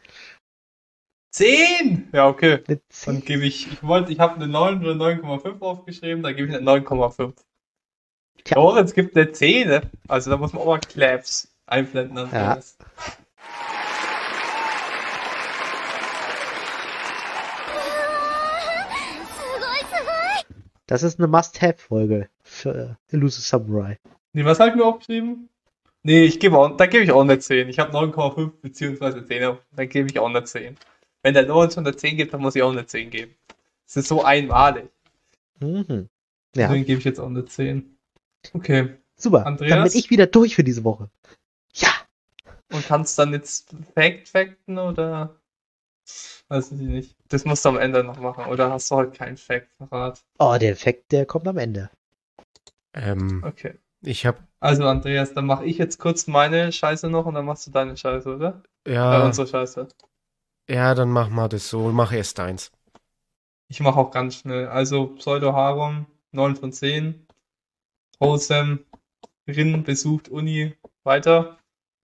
zehn! Ja, okay. Eine Dann zehn. gebe ich, ich wollte, ich habe eine neun oder neun Komma fünf aufgeschrieben, dann gebe ich eine neun Komma fünf. Tja. Lorenz gibt eine zehn, ne? Also da muss man auch mal Claps einblenden. Andreas. Das ist eine Must-Have-Folge für Elusive Samurai. Nee, was habe ich mir aufgeschrieben? Nee, ich gebe auch, da gebe ich auch eine zehn. Ich habe neun Komma fünf beziehungsweise zehn, auf- dann gebe ich auch eine zehn. Wenn der Lorenz schon eine zehn gibt, dann muss ich auch eine zehn geben. Es ist so einmalig. Mhm. Ja, Deswegen gebe ich jetzt auch eine zehn. Okay. super. Andreas? Dann bin ich wieder durch für diese Woche. Ja. Und kannst dann jetzt Fact-Facten oder? Weiß ich nicht. Das musst du am Ende noch machen. Oder hast du heute keinen Fact-Parat? Oh, der Effekt, der kommt am Ende. Ähm, Okay. ich habe Also, Andreas, dann mache ich jetzt kurz meine Scheiße noch und dann machst du deine Scheiße, oder? Äh, ja, unsere Scheiße. ja, dann mach mal das so. Mach erst eins. Ich mache auch ganz schnell. Also, Pseudo-Harum, neun von zehn. Wholesome, Rin besucht Uni, weiter.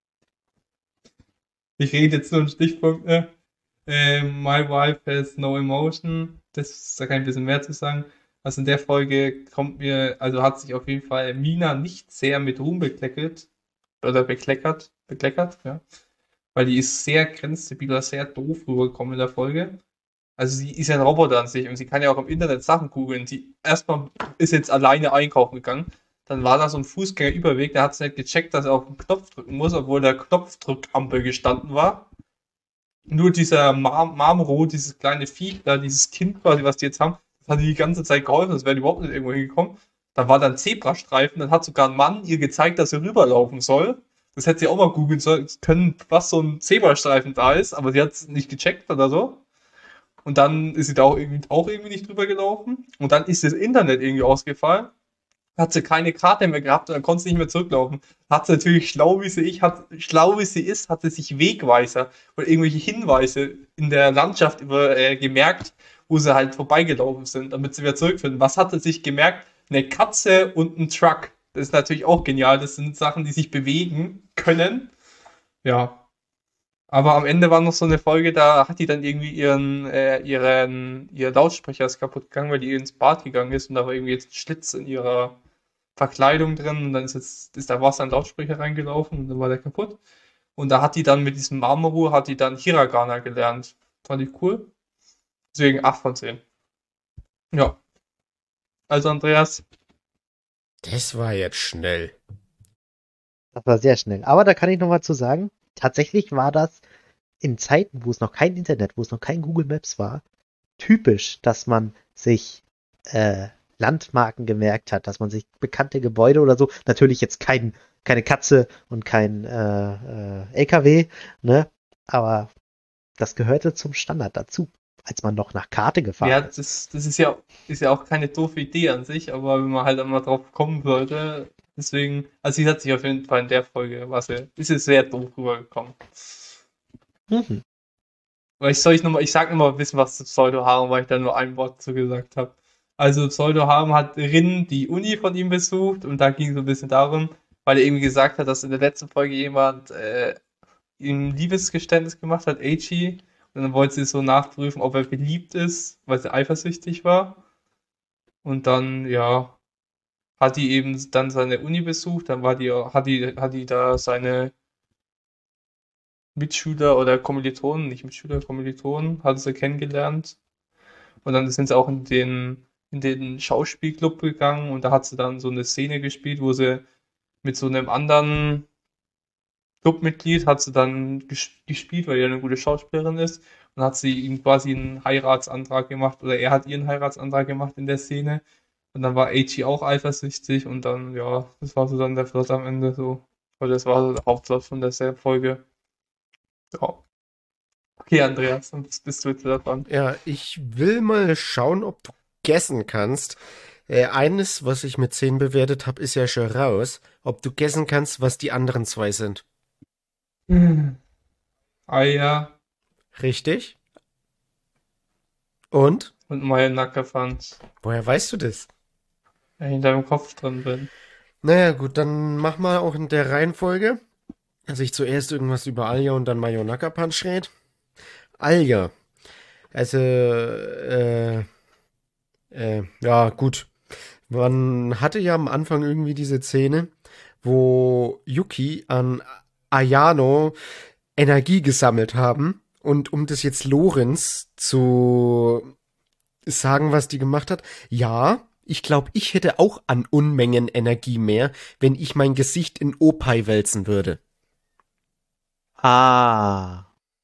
Ich rede jetzt nur in Stichpunkten. Ähm, My Wife has no emotion. Das, da kann ich ein bisschen mehr zu sagen. Also in der Folge kommt mir, also hat sich auf jeden Fall Mina nicht sehr mit Ruhm bekleckert. Oder bekleckert. Bekleckert, ja. Weil die ist sehr grenzdebil oder sehr doof rübergekommen in der Folge. Also sie ist ja ein Roboter an sich und sie kann ja auch im Internet Sachen googeln. Die erstmal ist jetzt alleine einkaufen gegangen. Dann war da so ein Fußgängerüberweg, da hat sie nicht gecheckt, dass er auf den Knopf drücken muss, obwohl der Knopfdrückampel gestanden war. Nur dieser Mar Marmoro, dieses kleine Vieh, da dieses Kind quasi, was die jetzt haben, das hat die die ganze Zeit geholfen, das wäre überhaupt nicht irgendwo hingekommen. Da war dann Zebrastreifen, dann hat sogar ein Mann ihr gezeigt, dass sie rüberlaufen soll. Das hätte sie auch mal googeln sollen, können, was so ein Zebrastreifen da ist, aber sie hat es nicht gecheckt oder so. Und dann ist sie da auch irgendwie, auch irgendwie nicht drüber gelaufen. Und dann ist das Internet irgendwie ausgefallen. Hat sie keine Karte mehr gehabt und dann konnte sie nicht mehr zurücklaufen. Hat sie natürlich, schlau wie sie ich, hat, schlau wie sie ist, hat sie sich Wegweiser oder irgendwelche Hinweise in der Landschaft über, äh, gemerkt, wo sie halt vorbeigelaufen sind, damit sie wieder zurückfinden. Was hat sie sich gemerkt? Eine Katze und ein Truck. Das ist natürlich auch genial. Das sind Sachen, die sich bewegen können. Ja. Aber am Ende war noch so eine Folge, da hat die dann irgendwie ihren, äh, ihren, ihr Lautsprecher ist kaputt gegangen, weil die ins Bad gegangen ist und da war irgendwie jetzt ein Schlitz in ihrer Verkleidung drin und dann ist jetzt, ist da Wasser in den Lautsprecher reingelaufen und dann war der kaputt. Und da hat die dann mit diesem Mamoru, hat die dann Hiragana gelernt. Fand ich cool. Deswegen acht von zehn. Ja. Also Andreas, Das war jetzt schnell. Das war sehr schnell. Aber da kann ich noch mal zu sagen, tatsächlich war das in Zeiten, wo es noch kein Internet, wo es noch kein Google Maps war, typisch, dass man sich äh, Landmarken gemerkt hat, dass man sich bekannte Gebäude oder so, natürlich jetzt kein, keine Katze und kein äh, äh, L K W, ne? Aber das gehörte zum Standard dazu, als man noch nach Karte gefahren Ja, ist. das, das ist ja, ist ja auch keine doofe Idee an sich, aber wenn man halt einmal drauf kommen sollte, deswegen, also sie hat sich auf jeden Fall in der Folge, was ja, ist es sehr doof rübergekommen. Mhm. Weil ich soll ich nochmal, ich sag nochmal wissen, was zu Pseudo Harem, weil ich da nur ein Wort zu gesagt habe. Also Pseudo Harem hat Rin die Uni von ihm besucht und da ging es so ein bisschen darum, weil er irgendwie gesagt hat, dass in der letzten Folge jemand äh, ihm Liebesgeständnis gemacht hat, Eiichi. Und dann wollte sie so nachprüfen, ob er beliebt ist, weil sie eifersüchtig war. Und dann, ja, hat die eben dann seine Uni besucht, dann war die, hat die, hat die da seine Mitschüler oder Kommilitonen, nicht Mitschüler, Kommilitonen, hat sie kennengelernt. Und dann sind sie auch in den, in den Schauspielclub gegangen und da hat sie dann so eine Szene gespielt, wo sie mit so einem anderen Clubmitglied hat sie dann ges gespielt, weil er eine gute Schauspielerin ist. Und hat sie ihm quasi einen Heiratsantrag gemacht oder er hat ihren Heiratsantrag gemacht in der Szene. Und dann war Eiichi auch eifersüchtig und dann, ja, das war so dann der Plot am Ende so. Weil das war so der Hauptplot von der Folge. Ja. Okay, Andreas, dann bist du jetzt wieder dran. Ja, ich will mal schauen, ob du guessen kannst. Äh, eines, was ich mit zehn bewertet habe, ist ja schon raus. Ob du guessen kannst, was die anderen zwei sind. Aya Richtig? Und? und Mayonaka Fans. Woher weißt du das? Wenn ich in deinem Kopf drin bin. Naja, gut, dann mach mal auch in der Reihenfolge, dass ich zuerst irgendwas über Alya und dann Mayonaka Punch rede. Alya. Also, äh, äh, ja, gut. Man hatte ja am Anfang irgendwie diese Szene, wo Yuki an Ayano Energie gesammelt haben. Und um das jetzt Lorenz zu sagen, was die gemacht hat, ja, ich glaube, ich hätte auch an Unmengen Energie mehr, wenn ich mein Gesicht in Opie wälzen würde. Ah.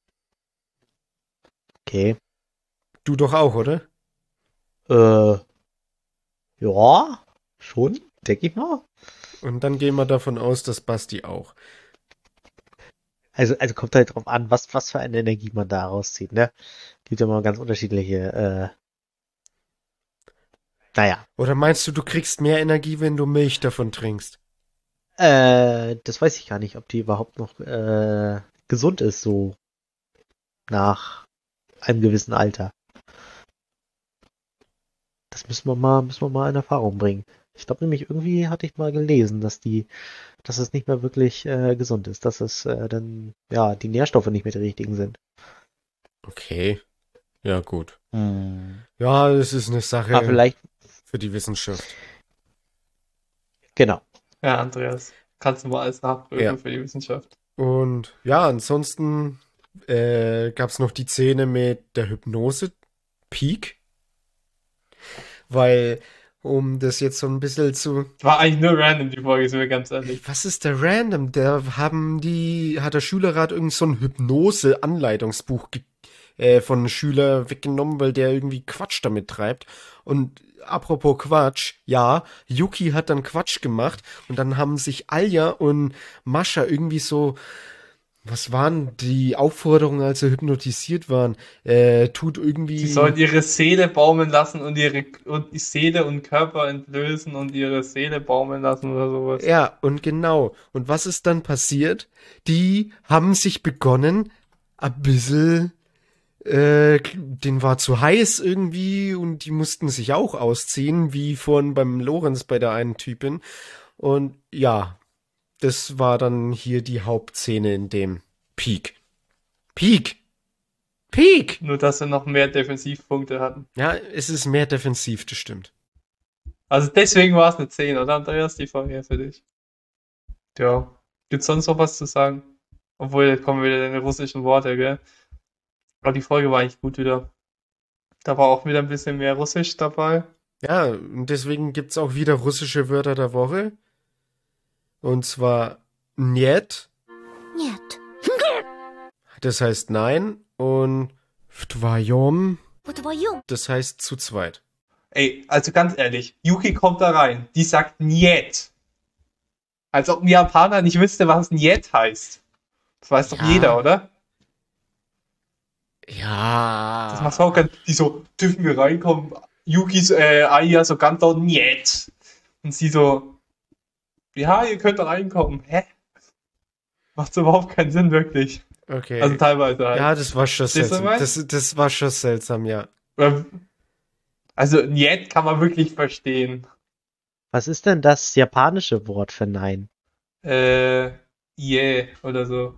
Okay. Du doch auch, oder? Äh, ja, schon, denke ich mal. Und dann gehen wir davon aus, dass Basti auch. Also, also kommt halt drauf an, was, was für eine Energie man da rauszieht, ne? Gibt ja mal ganz unterschiedliche, äh, naja. Oder meinst du, du kriegst mehr Energie, wenn du Milch davon trinkst? Äh, das weiß ich gar nicht, ob die überhaupt noch, äh, gesund ist, so nach einem gewissen Alter. Das müssen wir mal, müssen wir mal in Erfahrung bringen. Ich glaube nämlich, irgendwie hatte ich mal gelesen, dass die, dass es nicht mehr wirklich äh, gesund ist, dass es äh, dann, ja, die Nährstoffe nicht mehr die richtigen sind. Okay. Ja, gut. Hm. Ja, das ist eine Sache Aber vielleicht, für die Wissenschaft. genau. Ja, Andreas, kannst du mal alles nachprüfen Ja. für die Wissenschaft. Und ja, ansonsten äh, gab es noch die Szene mit der Hypnose Peak. Weil, um das jetzt so ein bisschen zu. War eigentlich nur random, die Folge, sind wir ganz ehrlich. Was ist der Random? Da haben die, hat der Schülerrat irgend so ein Hypnose-Anleitungsbuch ge- äh, von einem Schüler weggenommen, weil der irgendwie Quatsch damit treibt. Und apropos Quatsch, ja, Yuki hat dann Quatsch gemacht und dann haben sich Alya und Mascha irgendwie so. Was waren die Aufforderungen, als sie hypnotisiert waren? Äh, tut irgendwie. Sie sollen ihre Seele baumeln lassen und ihre und die Seele und Körper entlösen und ihre Seele baumeln lassen oder sowas. Ja, und genau. Und was ist dann passiert? Die haben sich begonnen, ein bisschen, äh, denen war zu heiß irgendwie und die mussten sich auch ausziehen, wie vorhin beim Lorenz bei der einen Typin. Und ja, das war dann hier die Hauptszene in dem Peak. Peak! Peak! Nur, dass sie noch mehr Defensivpunkte hatten. Ja, es ist mehr defensiv, das stimmt. Also deswegen war es eine zehn, oder Andreas, die Folge für dich? Ja. Gibt's sonst noch was zu sagen? Obwohl, jetzt kommen wieder deine russischen Worte, gell? Aber die Folge war eigentlich gut wieder. Da war auch wieder ein bisschen mehr Russisch dabei. Ja, und deswegen gibt's auch wieder russische Wörter der Woche. Und zwar Niet, Нет. das heißt nein, und Vdvayom, Вдвоем. das heißt zu zweit. Ey, also ganz ehrlich, Yuki kommt da rein, die sagt Niet. Als ob ein Japaner nicht wüsste, was Niet heißt. Das weiß doch Ja. jeder, oder? Das macht Ja. auch ganz, die so, dürfen wir reinkommen? Yuki, so, äh, Aya so ganz laut, niet. Und sie so, ja, ihr könnt da reinkommen. Hä? Macht überhaupt keinen Sinn, wirklich. Also Okay. teilweise halt. Ja, das war schon Verstehst du, was ich seltsam. mein? Das, das war schon seltsam, ja. Oder- Also, niet kann man wirklich verstehen. Was ist denn das japanische Wort für Nein? Äh, yeah, oder so.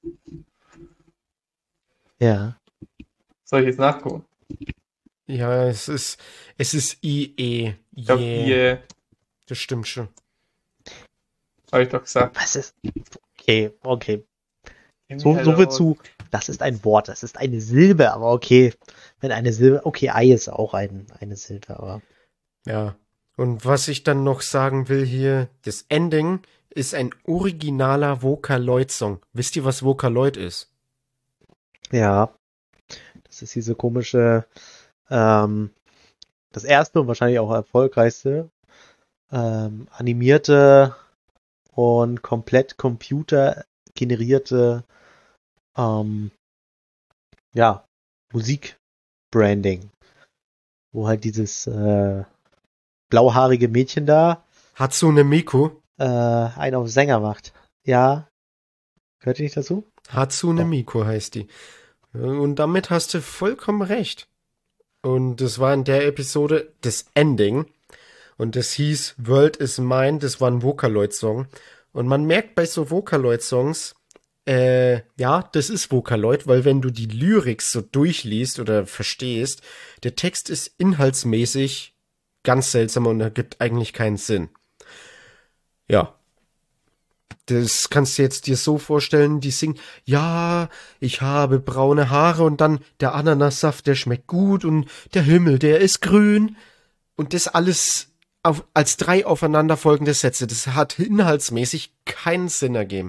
Ja. Soll ich jetzt nachgucken? Ja, es ist, es ist I E. Ich glaube, Yeah. yeah, Das stimmt schon. habe ich doch gesagt. Was ist. Okay, okay. Kenn So, mich halt so viel aus. zu. Das ist ein Wort, das ist eine Silbe, aber okay. Wenn eine Silbe. Okay, Ei ist auch ein, eine Silbe, aber. Ja. Und was ich dann noch sagen will hier, das Ending ist ein originaler Vocaloid-Song. Wisst ihr, was Vocaloid ist? Ja. Das ist diese komische. Ähm, das erste und wahrscheinlich auch erfolgreichste. Ähm, animierte und komplett computergenerierte. Ähm, ja. Musikbranding. Wo halt dieses. Äh, blauhaarige Mädchen da Hatsune Miku. äh, einen auf Sänger macht. Ja, gehört ihr nicht dazu? Hatsune Doch. Miku heißt die. Und damit hast du vollkommen recht. Und das war in der Episode das Ending. Und das hieß World is Mine. Das war ein Vocaloid-Song. Und man merkt bei so Vocaloid-Songs, äh, ja, das ist Vocaloid, weil wenn du die Lyrics so durchliest oder verstehst, der Text ist inhaltsmäßig ganz seltsam und ergibt eigentlich keinen Sinn. Ja. Das kannst du jetzt dir so vorstellen, die singen, ja, ich habe braune Haare und dann der Ananassaft, der schmeckt gut und der Himmel, der ist grün. Und das alles auf, als drei aufeinanderfolgende Sätze. Das hat inhaltsmäßig keinen Sinn ergeben.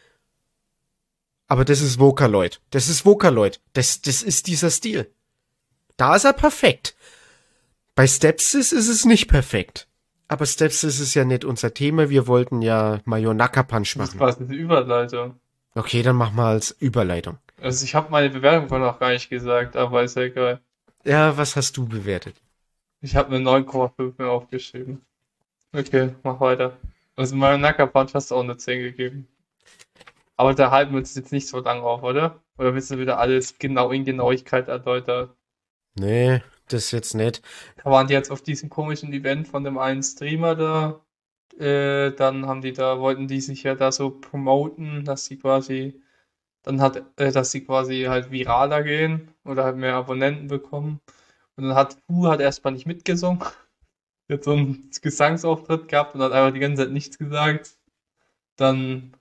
Aber das ist Vocaloid. Das ist Vocaloid. Das, das ist dieser Stil. Da ist er perfekt. Bei Stepsis ist es nicht perfekt. Aber Stepsis ist ja nicht unser Thema. Wir wollten ja Mayonaka Punch Das ist machen. quasi eine Überleitung. Okay, dann machen wir als Überleitung. Also ich habe meine Bewertung vorhin noch gar nicht gesagt, aber ist ja egal. Ja, was hast du bewertet? Ich habe eine neun Komma fünf mir aufgeschrieben. Okay, mach weiter. Also meinem Naka Punch hast du auch eine zehn gegeben. Aber da halten wir uns jetzt nicht so lange auf, oder? Oder willst du wieder alles genau in Genauigkeit erläutern? Nee, das jetzt nicht. Da waren die jetzt auf diesem komischen Event von dem einen Streamer da. Äh, dann haben die da, wollten die sich ja da so promoten, dass sie quasi, dann hat, äh, dass sie quasi halt viraler gehen oder halt mehr Abonnenten bekommen. Und dann hat Fu hat erstmal nicht mitgesungen. Er hat so einen Gesangsauftritt gehabt und hat einfach die ganze Zeit nichts gesagt. Dann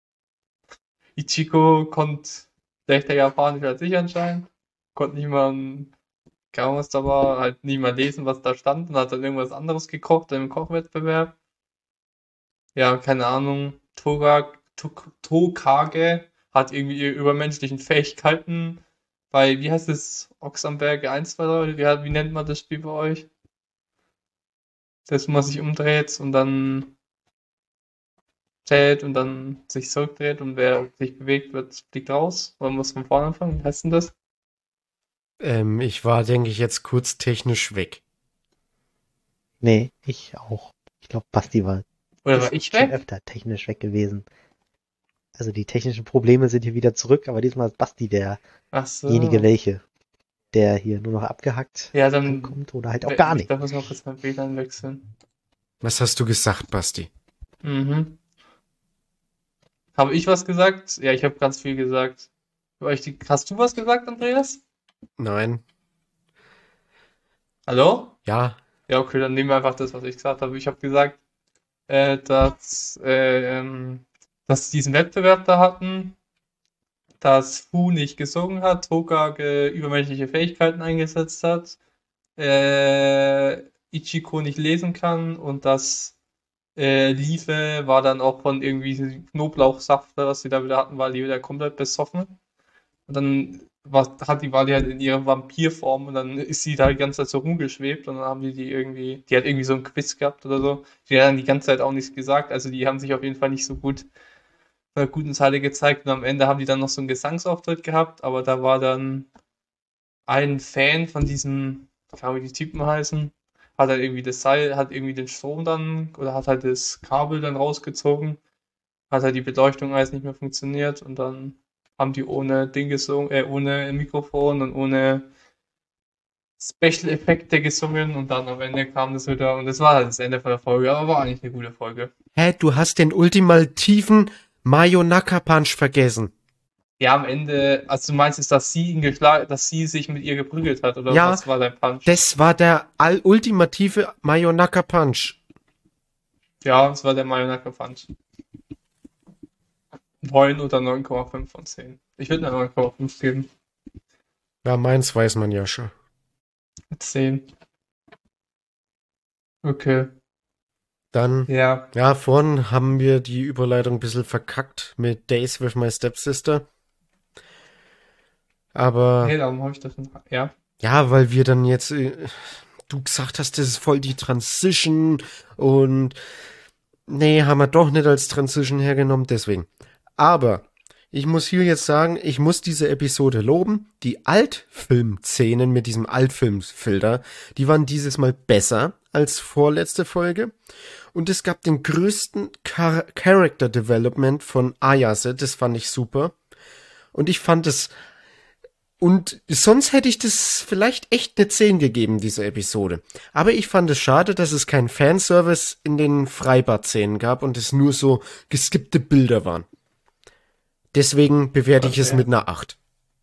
Ichiko konnte schlechter Japanisch als ich anscheinend. Konnte nicht mal, ein- keine Ahnung, was da war, halt nicht mal lesen, was da stand und hat dann irgendwas anderes gekocht im Kochwettbewerb. Ja, keine Ahnung. Toga, Tok- Tokage hat irgendwie ihre übermenschlichen Fähigkeiten bei, wie heißt es, Ochsenberge eins, zwei, drei, wie, wie nennt man das Spiel bei euch? Das, wo man sich umdreht und dann zählt und dann sich zurückdreht und wer sich bewegt, wird, fliegt raus. Oder muss von vorne anfangen? Wie heißt denn das? Ähm, ich war, denke ich, jetzt kurz technisch weg. Nee, ich auch. Ich glaube, Basti war Oder war ich schon weg? öfter technisch weg gewesen. Also die technischen Probleme sind hier wieder zurück, aber diesmal ist Basti Ach derjenige so. welche, der hier nur noch abgehackt Ja, dann ankommt oder halt auch we- gar ich nicht. darf jetzt mal kurz mein W L A N wechseln. Was hast du gesagt, Basti? Mhm. Habe ich was gesagt? Ja, ich habe ganz viel gesagt. Habe ich die- Hast du was gesagt, Andreas? Nein. Hallo? Ja. Ja, okay, dann nehmen wir einfach das, was ich gesagt habe. Ich habe gesagt, äh, dass, äh, ähm, dass sie diesen Wettbewerb da hatten, dass Fu nicht gesungen hat, Hokage übermenschliche Fähigkeiten eingesetzt hat, äh, Ichiko nicht lesen kann und dass äh, Liefe war dann auch von irgendwie Knoblauchsaft, was sie da wieder hatten, war die wieder komplett besoffen. Und dann war, hat die Wally halt in ihrer Vampirform und dann ist sie da die ganze Zeit so rumgeschwebt und dann haben die die irgendwie, die hat irgendwie so ein Quiz gehabt oder so. Die hat dann die ganze Zeit auch nichts gesagt, also die haben sich auf jeden Fall nicht so gut von der guten Seite gezeigt und am Ende haben die dann noch so einen Gesangsauftritt gehabt, aber da war dann ein Fan von diesem, ich glaube, wie die Typen heißen, hat halt irgendwie das Seil, hat irgendwie den Strom dann, oder hat halt das Kabel dann rausgezogen, hat halt die Beleuchtung alles nicht mehr funktioniert und dann haben die ohne Ding gesungen, äh, ohne Mikrofon und ohne Special-Effekte gesungen und dann am Ende kam das wieder und das war halt das Ende von der Folge, aber war eigentlich eine gute Folge. Hä, du hast den ultimativen Mayonaka-Punch vergessen. Ja, am Ende, also du meinst jetzt, dass sie ihn geschlagen, dass sie sich mit ihr geprügelt hat, oder Ja, was war dein Punch? Das war der all ultimative Mayonaka-Punch. Ja, das war der Mayonnaise Punch. neun oder neun Komma fünf von zehn. Ich würde eine neun Komma fünf geben. Ja, meins weiß man ja schon. Mit zehn. Okay. Dann, Ja. ja, vorhin haben wir die Überleitung ein bisschen verkackt mit Days with My Stepsister. Aber, Hey, darum habe ich das noch. Ja. ja, weil wir dann jetzt, äh, du gesagt hast, das ist voll die Transition und nee, haben wir doch nicht als Transition hergenommen, deswegen. Aber ich muss hier jetzt sagen, ich muss diese Episode loben. Die Altfilm-Szenen mit diesem Altfilmfilter, die waren dieses Mal besser als vorletzte Folge. Und es gab den größten Char- Character Development von Ayase, das fand ich super. Und ich fand es, und sonst hätte ich das vielleicht echt eine zehn gegeben, diese Episode. Aber ich fand es schade, dass es keinen Fanservice in den Freibad-Szenen gab und es nur so geskippte Bilder waren. Deswegen bewerte ich es mit einer acht.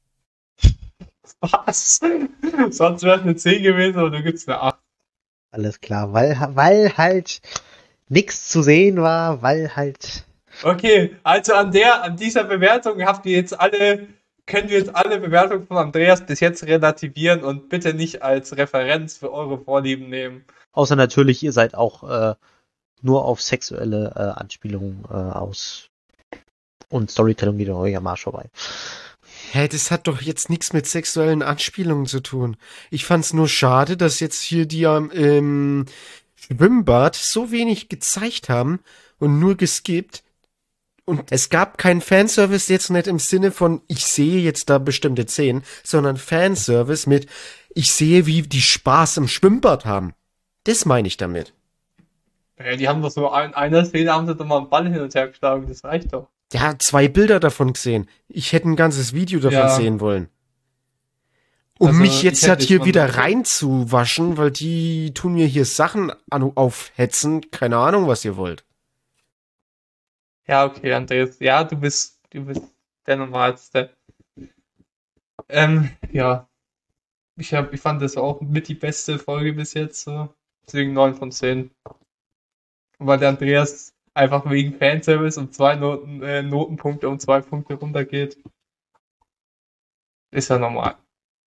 Was? Sonst wäre es eine zehn gewesen, aber du gibst eine acht. Alles klar, weil, weil halt nichts zu sehen war, weil halt. Okay, also an der, an dieser Bewertung habt ihr jetzt alle, können wir jetzt alle Bewertungen von Andreas bis jetzt relativieren und bitte nicht als Referenz für eure Vorlieben nehmen. Außer natürlich, ihr seid auch äh, nur auf sexuelle äh, Anspielungen äh, aus. Und Storytelling geht euch am Arsch vorbei. Hä, das hat doch jetzt nichts mit sexuellen Anspielungen zu tun. Ich fand's nur schade, dass jetzt hier die am ähm, Schwimmbad so wenig gezeigt haben und nur geskippt. Und es gab keinen Fanservice jetzt nicht im Sinne von, ich sehe jetzt da bestimmte Szenen, sondern Fanservice mit, ich sehe, wie die Spaß im Schwimmbad haben. Das meine ich damit. Ja, die haben doch so in einer Szene haben sie doch mal einen Ball hin und her geschlagen, das reicht doch. Ja, zwei Bilder davon gesehen. Ich hätte ein ganzes Video davon Ja. sehen wollen. Um Also, mich jetzt ich halt hätte hier schon- wieder reinzuwaschen, weil die tun mir hier Sachen an- aufhetzen. Keine Ahnung, was ihr wollt. Ja, okay, Andreas. Ja, du bist, du bist der Normalste. Ähm, ja. Ich hab, ich fand das auch mit die beste Folge bis jetzt, so. Deswegen neun von zehn. Und weil der Andreas einfach wegen Fanservice um zwei Noten, äh, Notenpunkte um zwei Punkte runtergeht. Ist ja normal.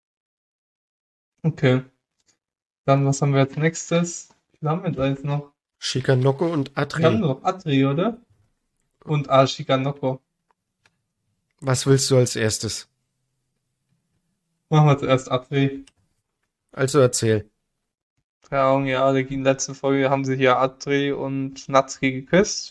Okay. Dann, was haben wir als nächstes? Was haben wir da jetzt noch? Shikanoko und Wir haben Atri. noch Atri, oder? Und ah, Shikanoko. Was willst du als erstes? Machen wir zuerst Atri. Also erzähl. Keine Ahnung, ja, in der letzten Folge haben sie hier Atri und Natsuki geküsst.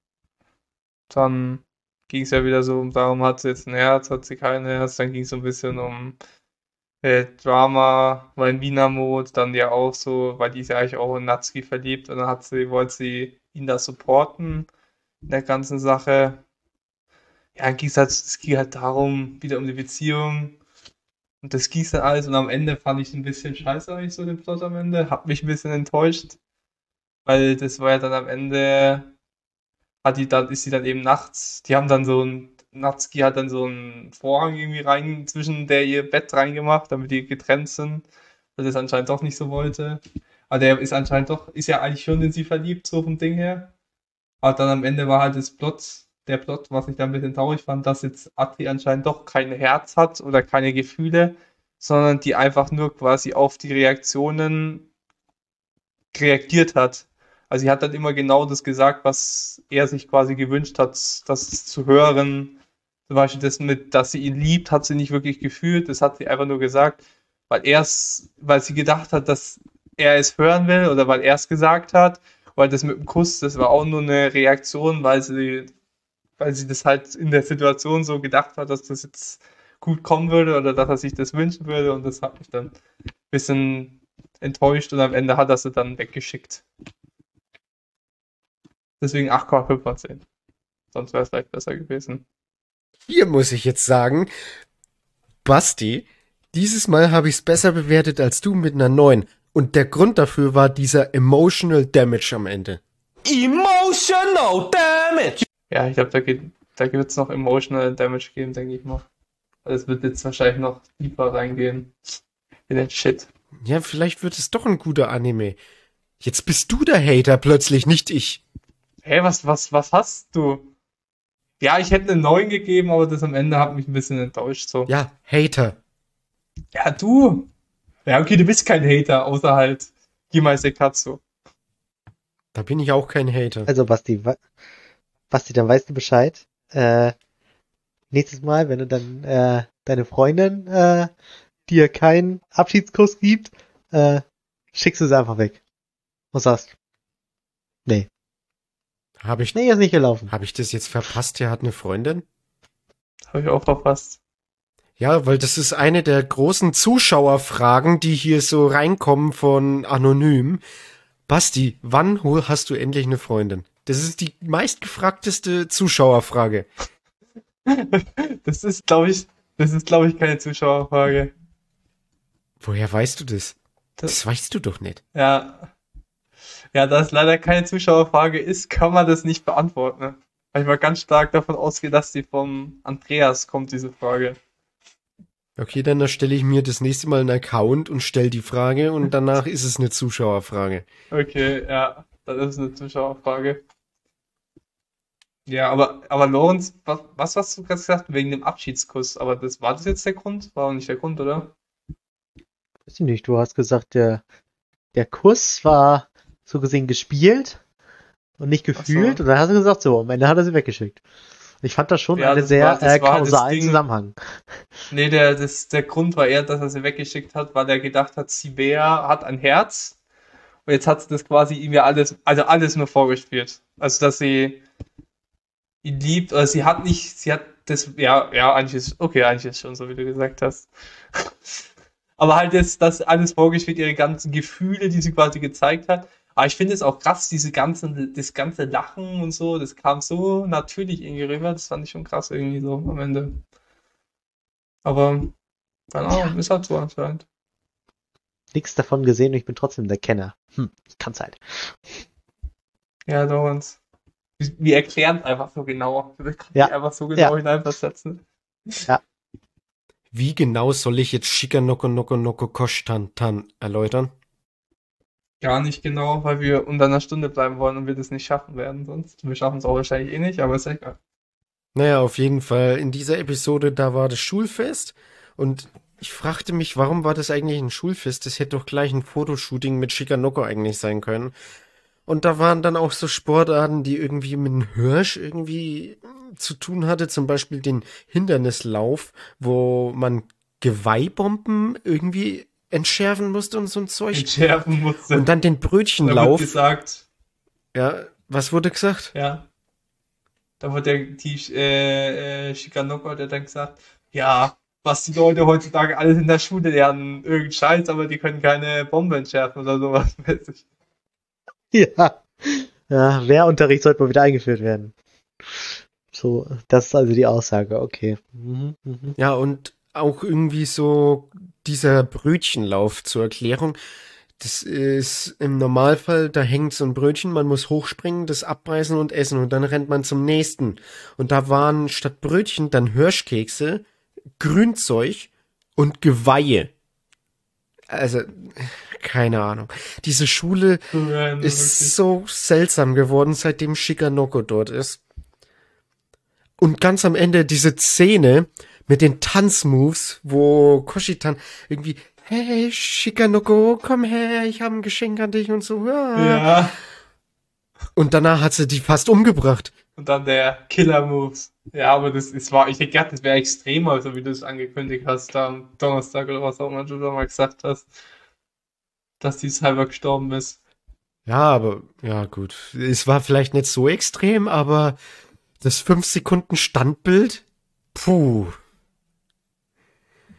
Dann ging es ja wieder so um, darum hat sie jetzt ein Herz, hat sie kein Herz. Dann ging es so ein bisschen um äh, Drama, weil in Wiener-Mode, dann ja auch so, weil die ist ja eigentlich auch in Natsuki verliebt und dann hat sie, wollte sie ihn da supporten in der ganzen Sache. Ja, dann ging es halt, es ging halt darum, wieder um die Beziehung. Und das ging dann alles und am Ende fand ich es ein bisschen scheiße eigentlich so den Plot am Ende. Hat mich ein bisschen enttäuscht. Weil das war ja dann am Ende, hat die dann, ist sie dann eben nachts, die haben dann so ein, Natsuki hat dann so einen Vorhang irgendwie rein, zwischen der ihr Bett reingemacht, damit die getrennt sind, weil das anscheinend doch nicht so wollte. Aber der ist anscheinend doch, ist ja eigentlich schon in sie verliebt, so vom Ding her. Aber dann am Ende war halt das Plot, der Plot, was ich da ein bisschen traurig fand, dass jetzt Atri anscheinend doch kein Herz hat oder keine Gefühle, sondern die einfach nur quasi auf die Reaktionen reagiert hat. Also sie hat dann immer genau das gesagt, was er sich quasi gewünscht hat, das zu hören. Zum Beispiel das mit, dass sie ihn liebt, hat sie nicht wirklich gefühlt. Das hat sie einfach nur gesagt, weil er es, weil sie gedacht hat, dass er es hören will oder weil er es gesagt hat. Weil das mit dem Kuss, das war auch nur eine Reaktion, weil sie, weil sie das halt in der Situation so gedacht hat, dass das jetzt gut kommen würde oder dass er sich das wünschen würde und das hat mich dann ein bisschen enttäuscht und am Ende hat er sie dann weggeschickt. Deswegen acht Komma fünf von zehn. Sonst wäre es vielleicht besser gewesen. Hier muss ich jetzt sagen, Basti, dieses Mal habe ich es besser bewertet als du mit einer neun. Und der Grund dafür war dieser Emotional Damage am Ende. Emotional damage. Ja, ich glaube, da, geht, da wird es noch Emotional Damage geben, denke ich mal. Also es wird jetzt wahrscheinlich noch tiefer reingehen in den Shit. Ja, vielleicht wird es doch ein guter Anime. Jetzt bist du der Hater plötzlich, nicht ich. Hey, was, was, was hast du? Ja, ich hätte eine neun gegeben, aber das am Ende hat mich ein bisschen enttäuscht. So. Ja, Hater. Ja, du. Ja, okay, du bist kein Hater, außer halt Gimai Sekatsu. Da bin ich auch kein Hater. Also Basti, wa- Basti, dann weißt du Bescheid. Äh, nächstes Mal, wenn du dann äh, deine Freundin äh, dir keinen Abschiedskuss gibt, äh, schickst du sie einfach weg. Und sagst, nee, Habe ich, nee, ist nicht gelaufen. hab ich das jetzt verpasst? Er hat eine Freundin? Habe ich auch verpasst. Ja, weil das ist eine der großen Zuschauerfragen, die hier so reinkommen von Anonym. Basti, wann hol- hast du endlich eine Freundin? Das ist die meistgefragteste Zuschauerfrage. Das ist, glaube ich, das ist, glaube ich, keine Zuschauerfrage. Woher weißt du das? Das, Das weißt du doch nicht. ja, ja, da es leider keine Zuschauerfrage ist, kann man das nicht beantworten. Ne? Weil ich mal ganz stark davon ausgehe, dass die vom Andreas kommt, diese Frage. Okay, dann erstelle ich mir das nächste Mal einen Account und stelle die Frage und danach ist es eine Zuschauerfrage. Okay, ja, das ist eine Zuschauerfrage. Ja, aber, aber Lorenz, was, was hast du gerade gesagt? Wegen dem Abschiedskuss. Aber das war das jetzt der Grund? War auch nicht der Grund, oder? Weiß ich nicht, du hast gesagt, der, der Kuss war so gesehen gespielt und nicht Ach so. gefühlt. Und dann hast du gesagt, so, am Ende hat er sie weggeschickt. Ich fand das schon Ja, einen das sehr war- das äh, war halt das kausalen Ding. Zusammenhang. Nee, der, das, der Grund war eher, dass er sie weggeschickt hat, weil er gedacht hat, Sibea hat ein Herz. Und jetzt hat sie das quasi ihm ja alles, also alles nur vorgespielt. Also, dass sie ihn liebt, oder sie hat nicht, sie hat das, ja, ja, eigentlich ist, okay, eigentlich ist schon so, wie du gesagt hast. Aber halt jetzt das alles vorgespielt, ihre ganzen Gefühle, die sie quasi gezeigt hat. Aber ich finde es auch krass, diese ganzen, das ganze Lachen und so, das kam so natürlich irgendwie rüber, das fand ich schon krass irgendwie so am Ende. Aber, keine Ahnung, ist halt so anscheinend. Nichts davon gesehen und ich bin trotzdem der Kenner. Hm, ich kann's halt. Ja, Lorenz. Wir wir erklären es einfach so genau. Wir können Ja. die einfach so genau Ja. hineinversetzen. Wie genau soll ich jetzt Shikanoko Noko Noko Koshtan Tan erläutern? Gar nicht genau, weil wir unter einer Stunde bleiben wollen und wir das nicht schaffen werden sonst. Wir schaffen es auch wahrscheinlich eh nicht, aber ist ja egal. Naja, auf jeden Fall. In dieser Episode, da war das Schulfest und ich fragte mich, warum war das eigentlich ein Schulfest? Das hätte doch gleich ein Fotoshooting mit Shikanoko eigentlich sein können. Und da waren dann auch so Sportarten, die irgendwie mit einem Hirsch irgendwie zu tun hatte, zum Beispiel den Hindernislauf, wo man Geweihbomben irgendwie entschärfen musste und so ein Zeug. Entschärfen musste. Und dann den da wird Brötchenlauf. gesagt, Ja, was wurde gesagt? ja, da wurde der, die äh, äh, Shikanoko hat ja dann gesagt, ja, was die Leute heutzutage alles in der Schule lernen, irgendein Scheiß, aber die können keine Bombe entschärfen oder sowas. Weiß ich. Ja. Ja, Wehrunterricht sollte mal wieder eingeführt werden. So, das ist also die Aussage, okay. Mhm, mhm. Ja, und auch irgendwie so dieser Brötchenlauf zur Erklärung. Das ist im Normalfall, da hängt so ein Brötchen, man muss hochspringen, das abreißen und essen und dann rennt man zum nächsten. Und da waren statt Brötchen dann Hirschkekse, Grünzeug und Geweihe. Also, keine Ahnung. Diese Schule Ja, ist wirklich. so seltsam geworden, seitdem Shikanoko dort ist. Und ganz am Ende diese Szene mit den Tanzmoves, wo Koshitan irgendwie, hey, Shikanoko, komm her, ich habe ein Geschenk an dich und so. Ja. Ja, Und danach hat sie die fast umgebracht. und dann der Killer-Moves. Ja, aber das ist, war, ich hätte gedacht, das wäre extremer, so wie du es angekündigt hast, da am Donnerstag oder was auch immer du da mal gesagt hast, dass die halber gestorben ist. Ja, aber, ja, gut. Es war vielleicht nicht so extrem, aber das fünf Sekunden Standbild, puh.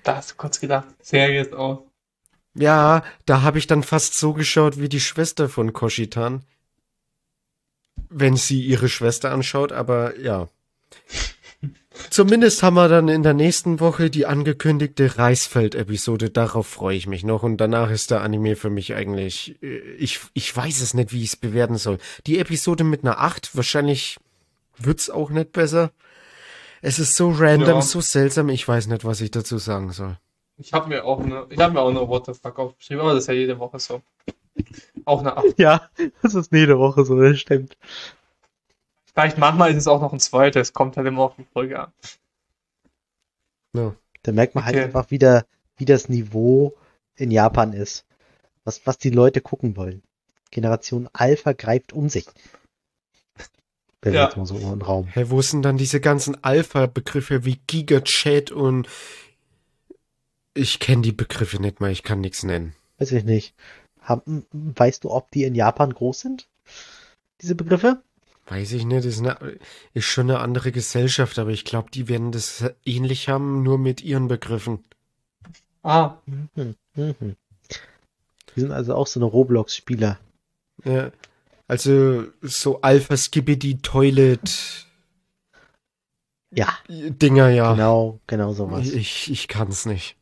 Da hast du kurz gedacht, Serie ist aus. Ja, da habe ich dann fast so geschaut wie die Schwester von Koshitan, wenn sie ihre Schwester anschaut, aber ja. Zumindest haben wir dann in der nächsten Woche die angekündigte Reisfeld-Episode. Darauf freue ich mich noch. Und danach ist der Anime für mich eigentlich, äh, ich, ich weiß es nicht, wie ich es bewerten soll. Die Episode mit einer acht, wahrscheinlich wird's auch nicht besser. Es ist so random, Ja. so seltsam, ich weiß nicht, was ich dazu sagen soll. Ich habe mir auch eine, ich habe mir auch eine What the fuck aufgeschrieben, aber das ist ja jede Woche so. Auch eine acht. Ja, das ist jede Woche so, das stimmt. Vielleicht manchmal ist es auch noch ein zweites, kommt halt immer auf die Folge an. Ja. Da merkt man halt Okay. einfach wieder, wie das Niveau in Japan ist. Was, was die Leute gucken wollen. Generation Alpha greift um sich. Wäre Ja. jetzt mal so im Raum. Hä, wo sind dann diese ganzen Alpha-Begriffe wie Giga-Chat und ich kenne die Begriffe nicht mal, ich kann nichts nennen. Weiß ich nicht. Haben, weißt du, ob die in Japan groß sind? Diese Begriffe? Weiß ich nicht, ist, eine, ist schon eine andere Gesellschaft, aber ich glaube, die werden das ähnlich haben, nur mit ihren Begriffen. Ah, Mhm. Mhm. Die sind also auch so eine Roblox-Spieler. Ja, also so Alpha Skibidi Toilet Ja, Dinger, ja. genau, genau sowas. Ich, ich kann's nicht.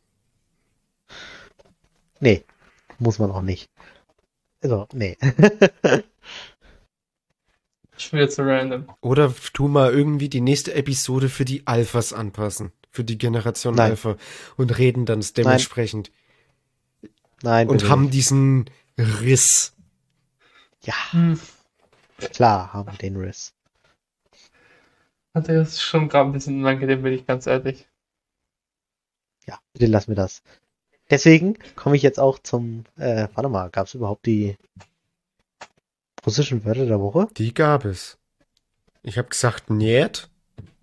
Nee, muss man auch nicht. Also, nee. schon wieder zu random. Oder tu mal irgendwie die nächste Episode für die Alphas anpassen. Für die Generation Nein. Alpha. Und reden dann dementsprechend. Nein, Und bitte haben nicht. diesen Riss. Ja, Hm. klar, haben den Riss. Das ist schon gerade ein bisschen unangenehm, bin ich ganz ehrlich. Ja, bitte lass mir das. Deswegen komme ich jetzt auch zum, äh, warte mal, gab es überhaupt die russischen Wörter der Woche? Die gab es. Ich habe gesagt, niet.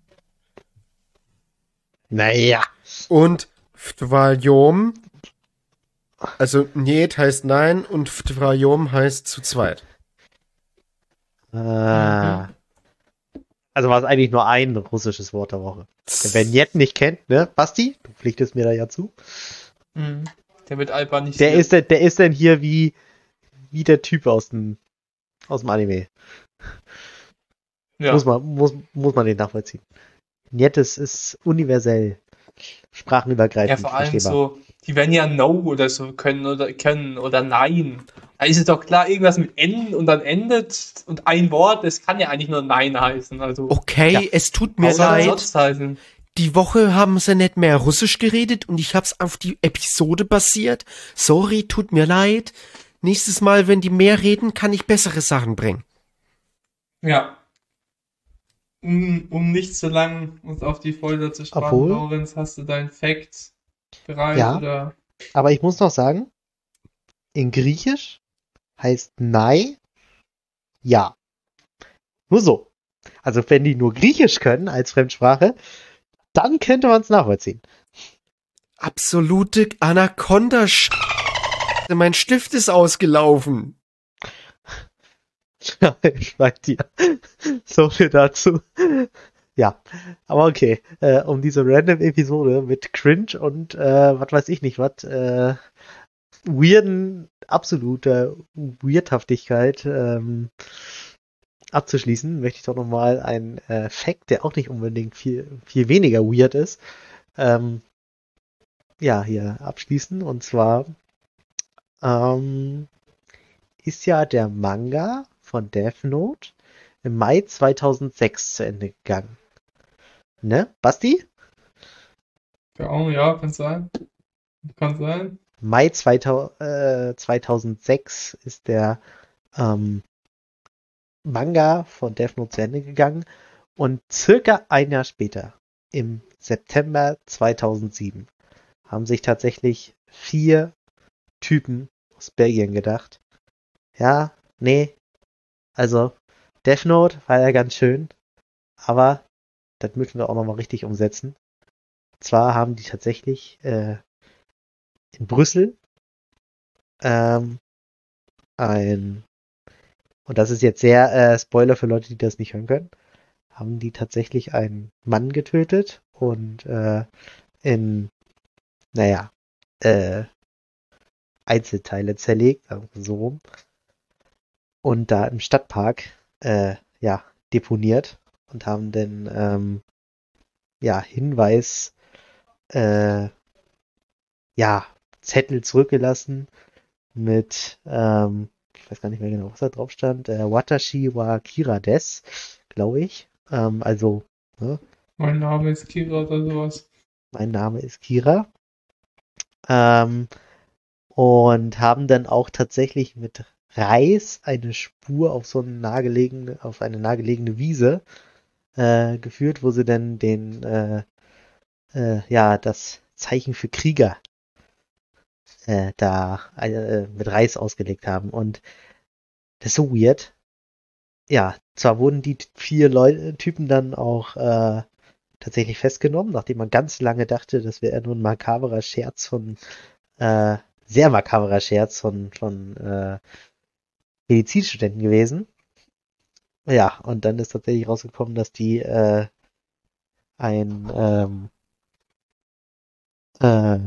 Naja. Und Vtvajom. Also niet heißt nein und Vtvajom heißt zu zweit. Äh, also war es eigentlich nur ein russisches Wort der Woche. Wer Njet nicht kennt, ne? Basti, du pflichtest mir da ja zu. Hm. Der wird Alba nicht Der hier. ist, der ist denn hier wie, wie der Typ aus dem, aus dem Anime. Ja. Muss man, muss, muss man den nachvollziehen. Njet ist, ist universell, sprachenübergreifend Ja, vor allem verstehbar. so, die werden ja No oder so können oder können oder Nein. Da ist es doch klar, irgendwas mit N und dann endet und ein Wort, das kann ja eigentlich nur Nein heißen. Also, Okay, Ja. es tut mir was soll das leid. sonst heißen? Die Woche haben sie nicht mehr Russisch geredet und ich hab's auf die Episode basiert. Sorry, tut mir leid. Nächstes Mal, wenn die mehr reden, kann ich bessere Sachen bringen. Ja. Um, um nicht zu lang uns auf die Folter zu spannen, Obwohl- Lorenz, hast du deinen Fact bereit Ja. oder? Aber ich muss noch sagen, in Griechisch heißt Nei ja. Nur so. Also wenn die nur Griechisch können als Fremdsprache, dann könnte man es nachvollziehen. Absolute Anaconda. -Sch mein Stift ist ausgelaufen. Ich weiß dir. So viel dazu. Ja, aber okay. Äh, um diese Random-Episode mit Cringe und äh, was weiß ich nicht was, äh, weirden, absoluter Weirdhaftigkeit ähm, abzuschließen, möchte ich doch nochmal einen äh, Fact, der auch nicht unbedingt viel, viel weniger weird ist, ähm, ja, hier abschließen. Und zwar ähm, ist ja der Manga von Death Note im Mai zweitausendsechs zu Ende gegangen. Ne, Basti? Ja, ja, kann sein. Kann sein. Mai zweitausend, äh, zweitausendsechs ist der ähm, Manga von Death Note zu Ende gegangen und circa ein Jahr später, im September zweitausendsieben, haben sich tatsächlich vier Typen aus Belgien gedacht, ja, nee, also Death Note war ja ganz schön, aber das müssen wir auch nochmal richtig umsetzen. Und zwar haben die tatsächlich äh, in Brüssel ähm, ein, und das ist jetzt sehr äh, Spoiler für Leute, die das nicht hören können, haben die tatsächlich einen Mann getötet und äh, in naja, äh, Einzelteile zerlegt, also so rum, und da im Stadtpark, äh, ja, deponiert und haben den, ähm, ja, Hinweis, äh, ja, Zettel zurückgelassen mit, ähm, ich weiß gar nicht mehr genau, was da drauf stand, äh, Watashi wa Kira des, glaube ich. Ähm, also, ne, Mein Name ist Kira oder sowas. mein Name ist Kira. Ähm, und haben dann auch tatsächlich mit Reis eine Spur auf so eine nahegelegene, auf eine nahegelegene Wiese äh, geführt, wo sie dann den, äh, äh, ja, das Zeichen für Krieger äh, da äh, mit Reis ausgelegt haben. Und das ist so weird. Ja, zwar wurden die vier Leu Typen dann auch äh, tatsächlich festgenommen, nachdem man ganz lange dachte, das wäre nur ein makaberer Scherz von, äh, sehr makaberer Scherz von, von äh, Medizinstudenten gewesen. Ja, und dann ist tatsächlich rausgekommen, dass die äh, ein ähm, äh,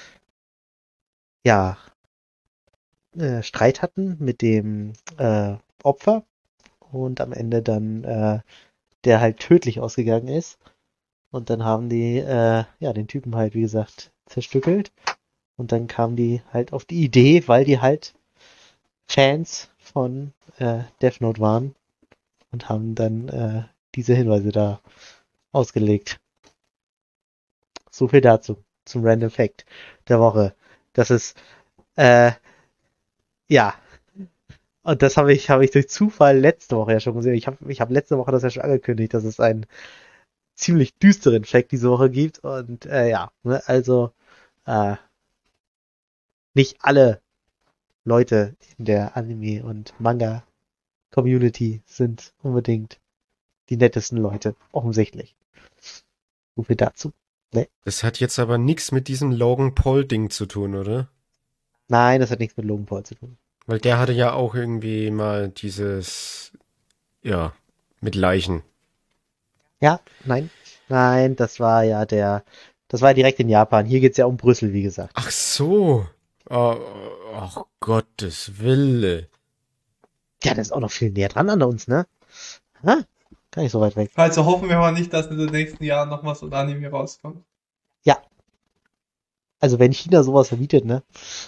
ja, äh, Streit hatten mit dem äh, Opfer und am Ende dann äh, der halt tödlich ausgegangen ist. Und dann haben die äh, ja den Typen halt, wie gesagt, zerstückelt. Und dann kamen die halt auf die Idee, weil die halt Fans von äh, Death Note waren und haben dann äh, diese Hinweise da ausgelegt. So viel dazu, zum Random Fact der Woche. Das ist, äh, ja, und das habe ich, habe ich durch Zufall letzte Woche ja schon gesehen. Ich habe ich hab letzte Woche das ja schon angekündigt, dass es einen ziemlich düsteren Fact diese Woche gibt. Und äh, ja, ne, also äh, nicht alle Leute in der Anime- und Manga-Community sind unbedingt die nettesten Leute, offensichtlich. So viel dazu. Ne? Das hat jetzt aber nichts mit diesem Logan Paul-Ding zu tun, oder? Nein, das hat nichts mit Logan Paul zu tun. Weil der hatte ja auch irgendwie mal dieses, ja, mit Leichen. Ja, nein, nein, das war ja der, das war direkt in Japan. Hier geht's ja um Brüssel, wie gesagt. Ach so. Oh, ach Gottes Wille. Ja, das ist auch noch viel näher dran an uns, ne? Ha? Gar nicht so weit weg. Also hoffen wir mal nicht, dass in den nächsten Jahren noch mal so ein Anime rauskommt. Ja. Also wenn China sowas verbietet, ne?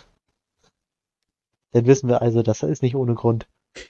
Dann wissen wir also, das ist nicht ohne Grund.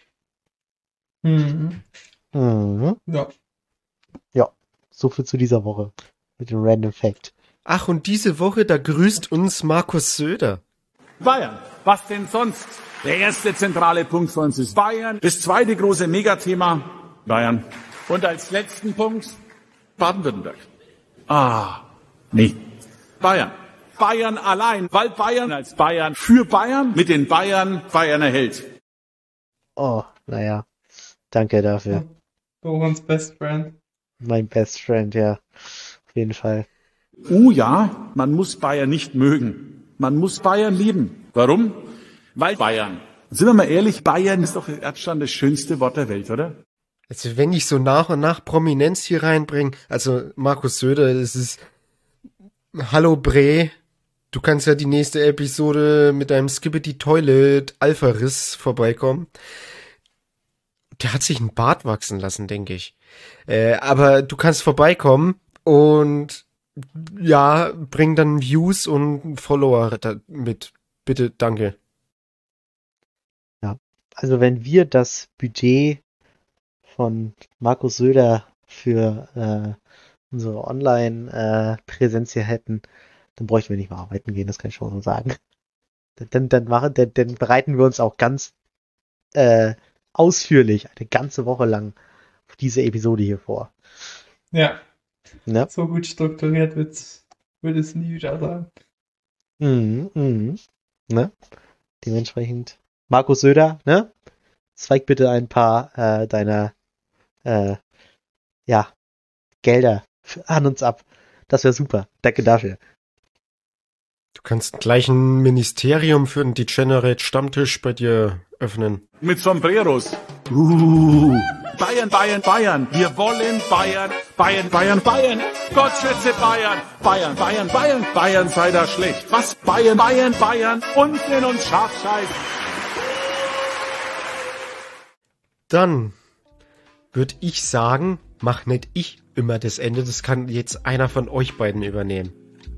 Mhm. Mhm. Ja. Ja, so viel zu dieser Woche mit dem Random Fact. Ach, und diese Woche, da grüßt uns Markus Söder. Bayern. Was denn sonst? Der erste zentrale Punkt für uns ist Bayern. Das zweite große Megathema Bayern. Und als letzten Punkt Baden-Württemberg. Ah, nee. Bayern. Bayern allein, weil Bayern als Bayern für Bayern mit den Bayern Bayern erhält. Oh, naja. Danke dafür. Dorans Best Friend. Mein Best Friend, ja. Auf jeden Fall. Oh ja, man muss Bayern nicht mögen. Man muss Bayern lieben. Warum? Weil Bayern. Sind wir mal ehrlich, Bayern ist doch Erdstand das schönste Wort der Welt, oder? Also wenn ich so nach und nach Prominenz hier reinbringe, also Markus Söder, das ist Hallo Bre, du kannst ja die nächste Episode mit deinem Skibbity Toilet Alpha-Riss vorbeikommen. Der hat sich einen Bart wachsen lassen, denke ich. Äh, aber du kannst vorbeikommen und ja, bring dann Views und Follower da mit. Bitte, danke. Ja. Also wenn wir das Budget von Markus Söder für äh, unsere Online-Präsenz hier hätten, dann bräuchten wir nicht mehr arbeiten gehen, das kann ich schon so sagen. Dann, dann, machen, dann, dann bereiten wir uns auch ganz äh, ausführlich, eine ganze Woche lang, auf diese Episode hier vor. Ja. Ne? So gut strukturiert wird's, wird es nie wieder sein. Mhm, mhm. Ne? Dementsprechend, Markus Söder, ne? Zweig bitte ein paar äh, deiner äh, ja, Gelder an uns ab. Das wäre super. Danke dafür. Du kannst gleich ein Ministerium für den Degenerate Stammtisch bei dir öffnen. Mit Sombreros. Uh, Bayern, Bayern, Bayern. Wir wollen Bayern, Bayern, Bayern, Bayern. Gott schütze Bayern, Bayern, Bayern, Bayern. Bayern sei da schlecht. Was? Bayern, Bayern, Bayern. Unsinn und Schafscheiß. Dann würde ich sagen, mach nicht ich immer das Ende. Das kann jetzt einer von euch beiden übernehmen.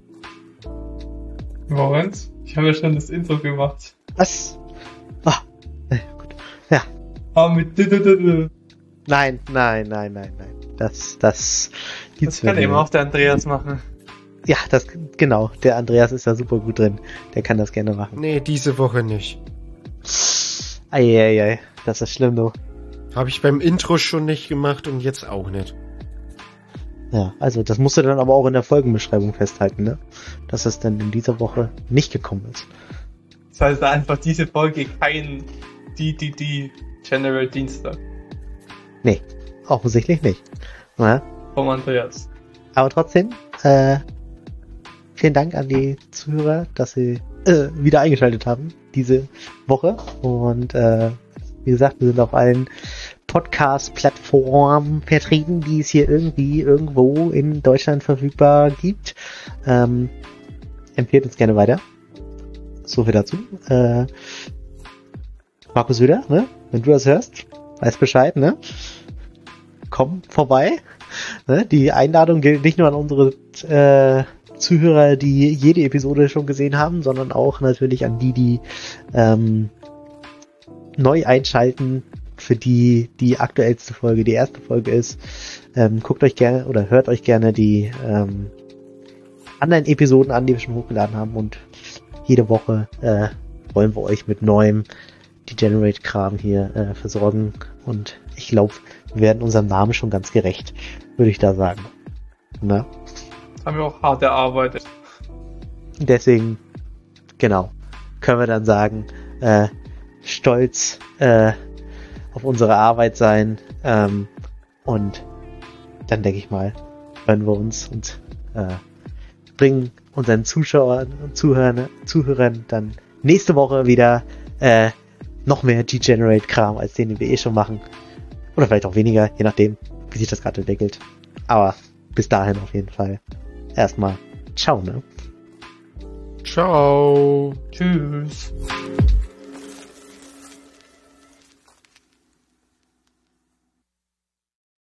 Moment, ich habe ja schon das Intro gemacht. Was? Ah, äh, gut. Ja. Ah, mit d- d- d- d- Nein, nein, nein, nein, nein. Das, das gibt's Das kann mir eben nicht. auch der Andreas machen. Ja, das, genau. Der Andreas ist da super gut drin. Der kann das gerne machen. Nee, diese Woche nicht. Eieiei, das ist schlimm, du. Habe ich beim Intro schon nicht gemacht und jetzt auch nicht. Ja, also das musst du dann aber auch in der Folgenbeschreibung festhalten, ne? Dass es dann in dieser Woche nicht gekommen ist. Das heißt einfach diese Folge kein D D D General Dienstag Nee, offensichtlich nicht. Ja, vom Andreas. aber trotzdem, äh, vielen Dank an die Zuhörer, dass sie äh, wieder eingeschaltet haben diese Woche. Und äh, wie gesagt, wir sind auf allen Podcast-Plattformen vertreten, die es hier irgendwie irgendwo in Deutschland verfügbar gibt. Ähm, empfehlt uns gerne weiter. So viel dazu. Äh, Markus Söder, ne? Wenn du das hörst, weißt Bescheid, ne? Komm vorbei. Ne? Die Einladung gilt nicht nur an unsere äh, Zuhörer, die jede Episode schon gesehen haben, sondern auch natürlich an die, die ähm, neu einschalten, für die die aktuellste Folge die erste Folge ist. Ähm, guckt euch gerne oder hört euch gerne die ähm, anderen Episoden an, die wir schon hochgeladen haben, und jede Woche äh, wollen wir euch mit neuem Degenerate-Kram hier äh, versorgen, und ich glaube, wir werden unserem Namen schon ganz gerecht, würde ich da sagen. Na? Das haben wir auch hart erarbeitet. Deswegen, genau, können wir dann sagen, äh, stolz äh, auf unsere Arbeit sein, ähm, und dann denke ich mal, freuen wir uns und äh, bringen unseren Zuschauern und Zuhörern, Zuhörern dann nächste Woche wieder äh, noch mehr Degenerate-Kram als den, den wir eh schon machen. Oder vielleicht auch weniger, je nachdem, wie sich das gerade entwickelt. Aber bis dahin auf jeden Fall erstmal ciao, ne? Ciao. Tschüss.